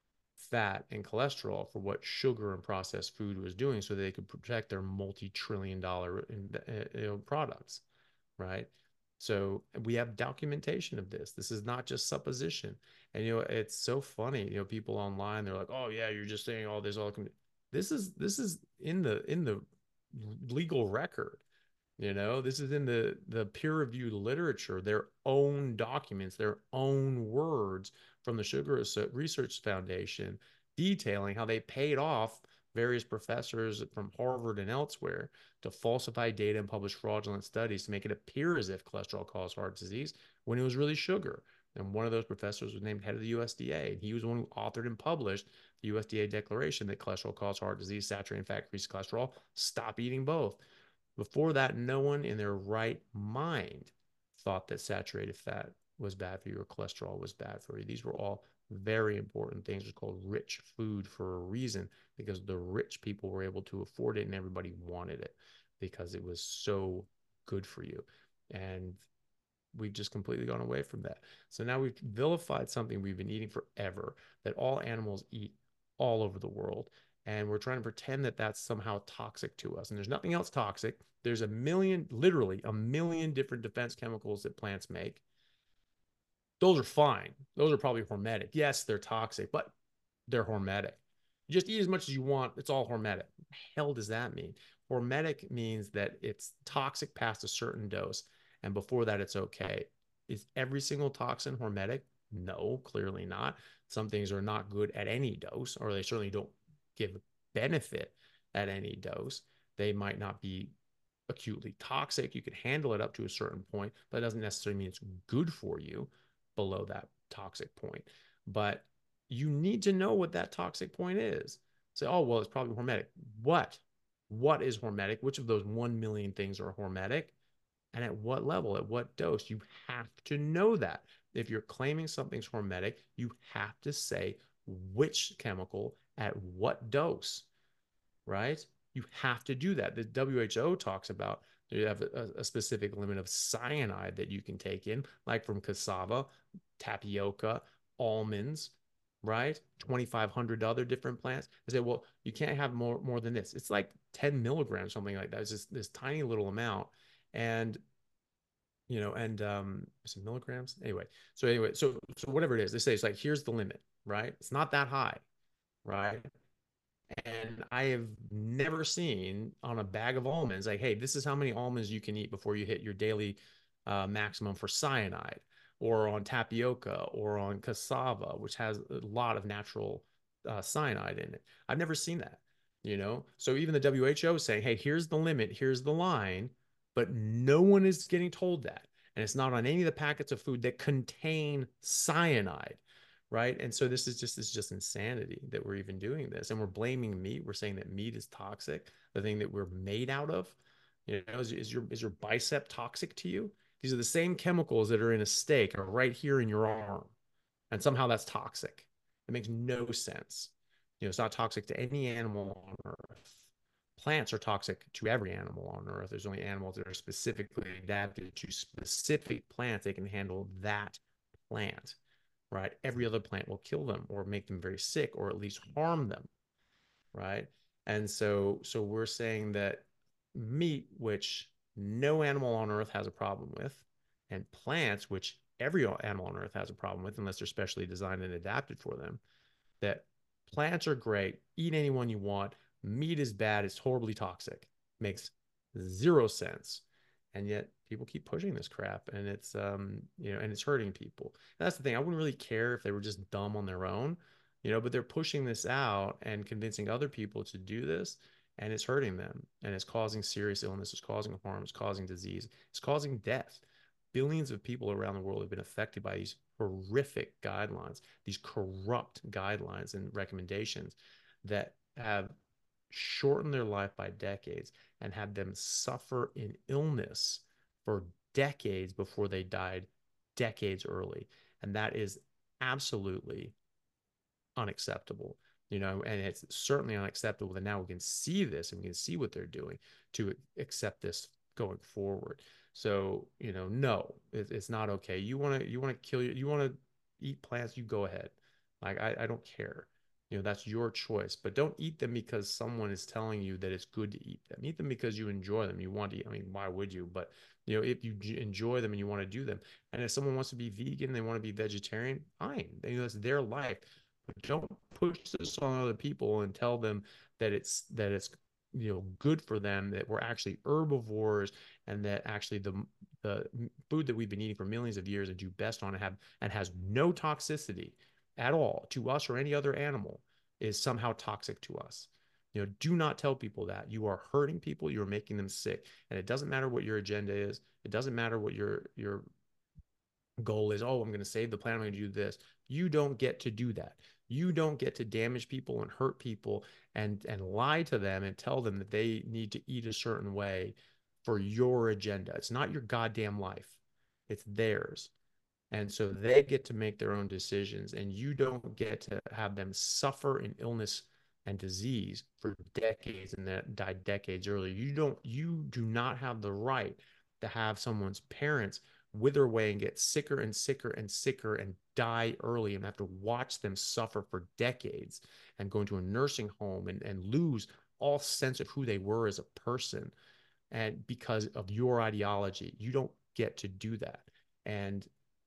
[SPEAKER 2] fat and cholesterol for what sugar and processed food was doing so they could protect their multi-trillion dollar you know, products, right? So we have documentation of this. This is not just supposition. And you know, it's so funny. You know, people online they're like, "Oh yeah, you're just saying all this. All this is this is in the in the legal record. You know, this is in the the peer-reviewed literature, their own documents, their own words from the Sugar Research Foundation detailing how they paid off various professors from Harvard and elsewhere to falsify data and publish fraudulent studies to make it appear as if cholesterol caused heart disease when it was really sugar. And one of those professors was named head of the U S D A. And he was the one who authored and published the U S D A declaration that cholesterol caused heart disease, saturated fat, increased cholesterol. Stop eating both. Before that, no one in their right mind thought that saturated fat was bad for you or cholesterol was bad for you. These were all very important things. It's called rich food for a reason because the rich people were able to afford it and everybody wanted it because it was so good for you. And we've just completely gone away from that. So now we've vilified something we've been eating forever that all animals eat all over the world. And we're trying to pretend that that's somehow toxic to us. And there's nothing else toxic. There's a million, literally a million different defense chemicals that plants make. Those are fine. Those are probably hormetic. Yes, they're toxic, but they're hormetic. You just eat as much as you want. It's all hormetic. What the hell does that mean? Hormetic means that it's toxic past a certain dose, and before that, it's okay. Is every single toxin hormetic? No, clearly not. Some things are not good at any dose, or they certainly don't give benefit at any dose. They might not be acutely toxic. You can handle it up to a certain point, but it doesn't necessarily mean it's good for you below that toxic point. But you need to know what that toxic point is. Say, oh, well, it's probably hormetic. What? What is hormetic? Which of those one million things are hormetic? And at what level, at what dose? You have to know that. If you're claiming something's hormetic, you have to say which chemical at what dose, right? You have to do that. The W H O talks about You have a, a specific limit of cyanide that you can take in, like from cassava, tapioca, almonds, right? twenty-five hundred other different plants. They say, well, you can't have more more than this. It's like ten milligrams, something like that. It's just this tiny little amount. And you know, and um some milligrams. Anyway, so anyway, so so whatever it is, they say it's like here's the limit, right? It's not that high, right? And I have never seen on a bag of almonds, like, hey, this is how many almonds you can eat before you hit your daily uh, maximum for cyanide, or on tapioca, or on cassava, which has a lot of natural uh, cyanide in it. I've never seen that, you know? So even the W H O is saying, hey, here's the limit, here's the line, but no one is getting told that. And it's not on any of the packets of food that contain cyanide, right? And so this is just this is just insanity that we're even doing this, and we're blaming meat. We're saying that meat is toxic, the thing that we're made out of. You know, is, is your is your bicep toxic to you? These are the same chemicals that are in a steak are right here in your arm, and somehow that's toxic. It makes no sense. You know, it's not toxic to any animal on Earth. Plants are toxic to every animal on Earth. There's only animals that are specifically adapted to specific plants. They can handle that plant, right? Every other plant will kill them or make them very sick or at least harm them, right? And so, so we're saying that meat, which no animal on Earth has a problem with, and plants, which every animal on Earth has a problem with, unless they're specially designed and adapted for them, that plants are great, eat any one you want. Meat is bad, it's horribly toxic. Makes zero sense. And yet people keep pushing this crap, and it's um, you know, and it's hurting people. And that's the thing. I wouldn't really care if they were just dumb on their own, you know, but they're pushing this out and convincing other people to do this, and it's hurting them, and it's causing serious illness, it's causing harm, it's causing disease, it's causing death. Billions of people around the world have been affected by these horrific guidelines, these corrupt guidelines and recommendations that have shortened their life by decades and had them suffer in illness for decades before they died decades early. And that is absolutely unacceptable, you know, and it's certainly unacceptable that now we can see this and we can see what they're doing to accept this going forward. So, you know, no, it, it's not okay. You want to, you want to kill you, you want to eat plants, you go ahead. Like, I, I don't care. You know, that's your choice, but don't eat them because someone is telling you that it's good to eat them. Eat them because you enjoy them. You want to eat. I mean, why would you? But, you know, if you enjoy them and you want to do them, and if someone wants to be vegan, they want to be vegetarian, fine. You know, that's their life. But don't push this on other people and tell them that it's that it's you know good for them, that we're actually herbivores, and that actually the the food that we've been eating for millions of years and do best on and have and has no toxicity at all to us or any other animal is somehow toxic to us. You know, do not tell people that. You are hurting people, you're making them sick. And it doesn't matter what your agenda is. It doesn't matter what your your goal is. Oh, I'm going to save the planet, I'm going to do this. You don't get to do that. You don't get to damage people and hurt people and and lie to them and tell them that they need to eat a certain way for your agenda. It's not your goddamn life. It's theirs. And so they get to make their own decisions, and you don't get to have them suffer in illness and disease for decades and that died decades earlier. You don't, you do not have the right to have someone's parents wither away and get sicker and sicker and sicker and die early and have to watch them suffer for decades and go into a nursing home and, and lose all sense of who they were as a person. And because of your ideology, you don't get to do that. And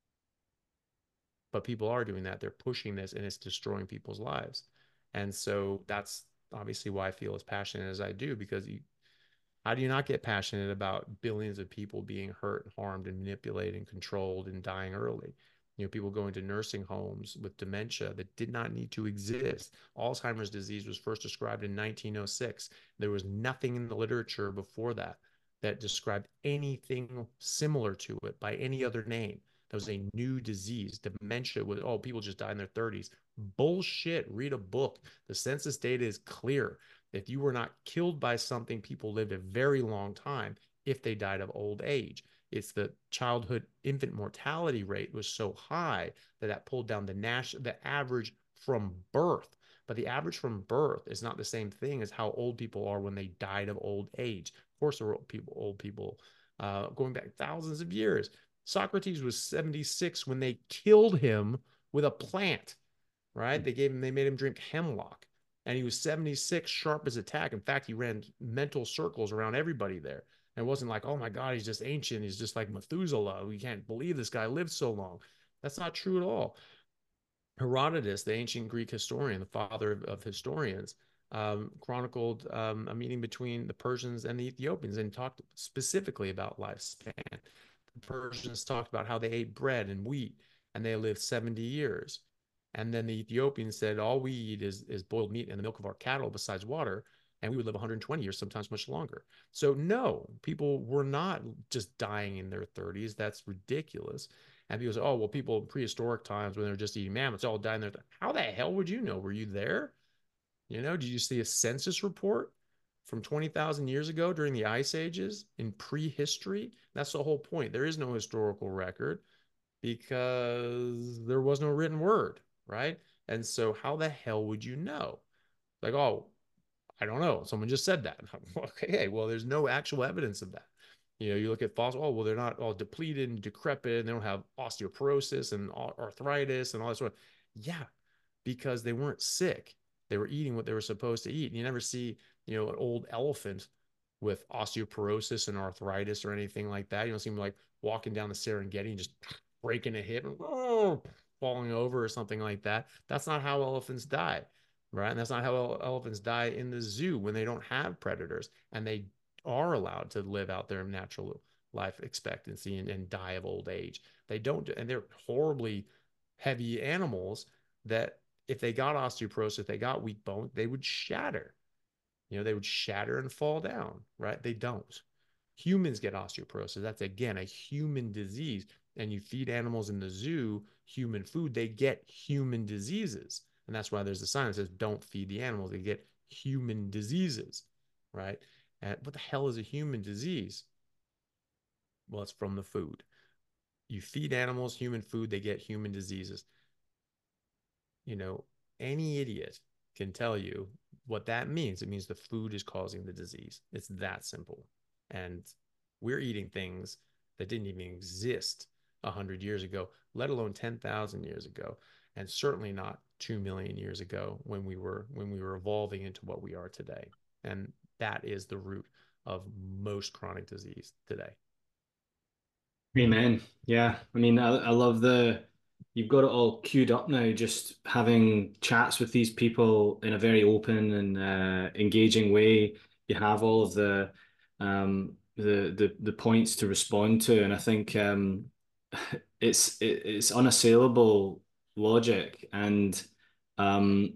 [SPEAKER 2] but people are doing that. They're pushing this and it's destroying people's lives. And so that's obviously why I feel as passionate as I do, because you, how do you not get passionate about billions of people being hurt and harmed and manipulated and controlled and dying early? You know, people going to nursing homes with dementia that did not need to exist. Alzheimer's disease was first described in nineteen oh six. There was nothing in the literature before that that described anything similar to it by any other name. That was a new disease. Dementia was, oh, people just die in their thirties. Bullshit. Read a book. The census data is clear. If you were not killed by something, people lived a very long time if they died of old age. It's the childhood infant mortality rate was so high that that pulled down the national the average from birth. But the average from birth is not the same thing as how old people are when they died of old age. Of course, there were old people, old people uh, going back thousands of years. Socrates was seventy-six when they killed him with a plant, right? They gave him, they made him drink hemlock, and he was seventy-six, sharp as a tack. In fact, he ran mental circles around everybody there. And it wasn't like, oh my God, he's just ancient. He's just like Methuselah. We can't believe this guy lived so long. That's not true at all. Herodotus, the ancient Greek historian, the father of, of historians, um, chronicled um, a meeting between the Persians and the Ethiopians and talked specifically about lifespan. The Persians talked about how they ate bread and wheat and they lived seventy years. And then the Ethiopians said, all we eat is, is boiled meat and the milk of our cattle besides water. And we would live one hundred twenty years, sometimes much longer. So, no, people were not just dying in their thirties. That's ridiculous. And people say, oh, well, people in prehistoric times when they're just eating mammoths all died in their. How the hell would you know? Were you there? You know, did you see a census report from twenty thousand years ago during the ice ages in prehistory? That's the whole point. There is no historical record because there was no written word, right? And so, how the hell would you know? Like, oh, I don't know. Someone just said that. Okay, well, there's no actual evidence of that. You know, you look at fossils, oh, well, they're not all depleted and decrepit, and they don't have osteoporosis and arthritis and all that sort of. Yeah, because they weren't sick. They were eating what they were supposed to eat. And you never see, you know, an old elephant with osteoporosis and arthritis or anything like that. You don't see them like walking down the Serengeti and just breaking a hip and oh, falling over or something like that. That's not how elephants die, right? And that's not how elephants die in the zoo when they don't have predators and they are allowed to live out their natural life expectancy and, and die of old age. They don't, and they're horribly heavy animals that if they got osteoporosis, if they got weak bone, they would shatter. You know, they would shatter and fall down, right? They don't. Humans get osteoporosis. That's, again, a human disease. And you feed animals in the zoo human food, they get human diseases. And that's why there's a sign that says, don't feed the animals. They get human diseases, right? And what the hell is a human disease? Well, it's from the food. You feed animals human food, they get human diseases. You know, any idiot can tell you what that means. It means the food is causing the disease. It's that simple. And we're eating things that didn't even exist one hundred years ago, let alone ten thousand years ago, and certainly not two million years ago when we were when we were evolving into what we are today. And that is the root of most chronic disease today.
[SPEAKER 1] Amen. Yeah. I mean, I, I love the, you've got it all queued up now, just having chats with these people in a very open and uh, engaging way. You have all of the, um, the, the, the points to respond to. And I think um, it's, it, it's unassailable logic and, um,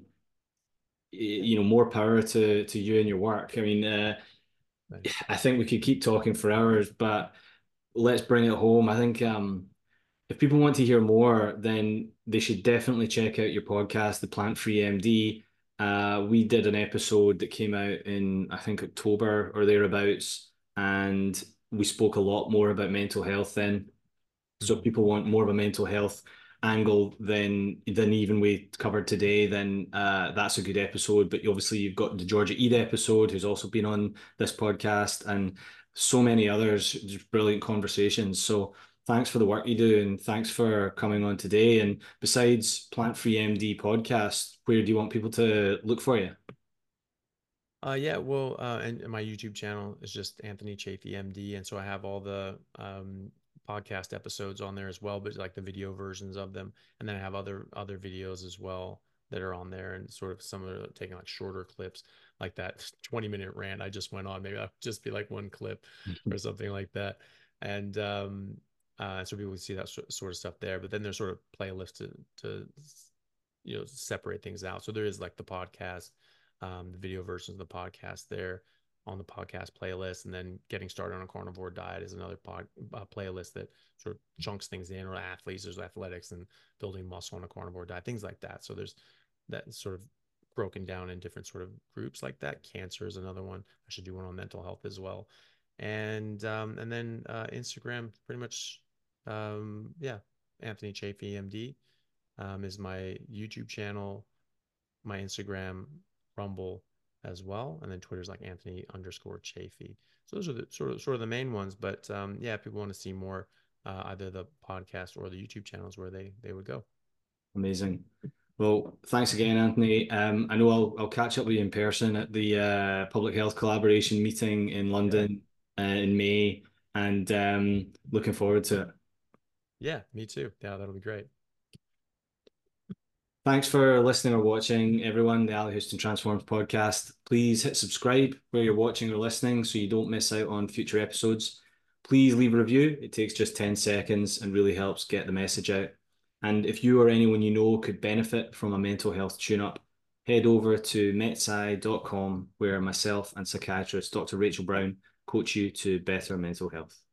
[SPEAKER 1] you know, more power to, to you and your work. I mean, uh,
[SPEAKER 2] Thanks.
[SPEAKER 1] I think we could keep talking for hours, but let's bring it home. I think um, if people want to hear more, then they should definitely check out your podcast, The Plant Free M D. Uh, we did an episode that came out in, I think, October or thereabouts, and we spoke a lot more about mental health then. So if
[SPEAKER 2] Mm-hmm.
[SPEAKER 1] people want more of a mental health angle than than even we covered today, then uh, that's a good episode. But obviously you've got the Georgia Ede episode, who's also been on this podcast, and so many others, just brilliant conversations. So thanks for the work you do, and thanks for coming on today. And besides Plant Free M D podcast, where do you want people to look for you?
[SPEAKER 2] Uh, yeah, well, uh, and, and my YouTube channel is just Anthony Chafee M D, and so I have all the um, podcast episodes on there as well, but like the video versions of them, and then I have other other videos as well that are on there, and sort of some are taking like shorter clips, like that twenty minute rant I just went on. Maybe I'll just be like one clip or something like that, and um, uh, so people can see that sort of stuff there. But then there's sort of playlists to to you know separate things out. So there is like the podcast, um, the video versions of the podcast there on the podcast playlist, and then getting started on a carnivore diet is another pod uh, playlist that sort of chunks things in, or athletes, there's athletics and building muscle on a carnivore diet, things like that. So there's that sort of broken down in different sort of groups like that. Cancer is another one. I should do one on mental health as well. And um, and then uh, Instagram, pretty much, um, yeah, Anthony Chafee M D um, is my YouTube channel, my Instagram, Rumble as well, and then Twitter's like Anthony underscore Chafee. So those are the sort of sort of the main ones. But um, yeah, if people want to see more, uh, either the podcast or the YouTube channels where they they would go.
[SPEAKER 1] Amazing. Well, thanks again, Anthony. Um, I know I'll I'll catch up with you in person at the uh, Public Health Collaboration meeting in
[SPEAKER 2] Yeah.
[SPEAKER 1] London uh, in May, and um, looking forward to it.
[SPEAKER 2] Yeah, me too. Yeah, that'll be great.
[SPEAKER 1] Thanks for listening or watching, everyone. The Ali Houston Transforms podcast. Please hit subscribe where you're watching or listening so you don't miss out on future episodes. Please leave a review. It takes just ten seconds and really helps get the message out. And if you or anyone you know could benefit from a mental health tune-up, head over to metsci dot com where myself and psychiatrist Doctor Rachel Brown coach you to better mental health.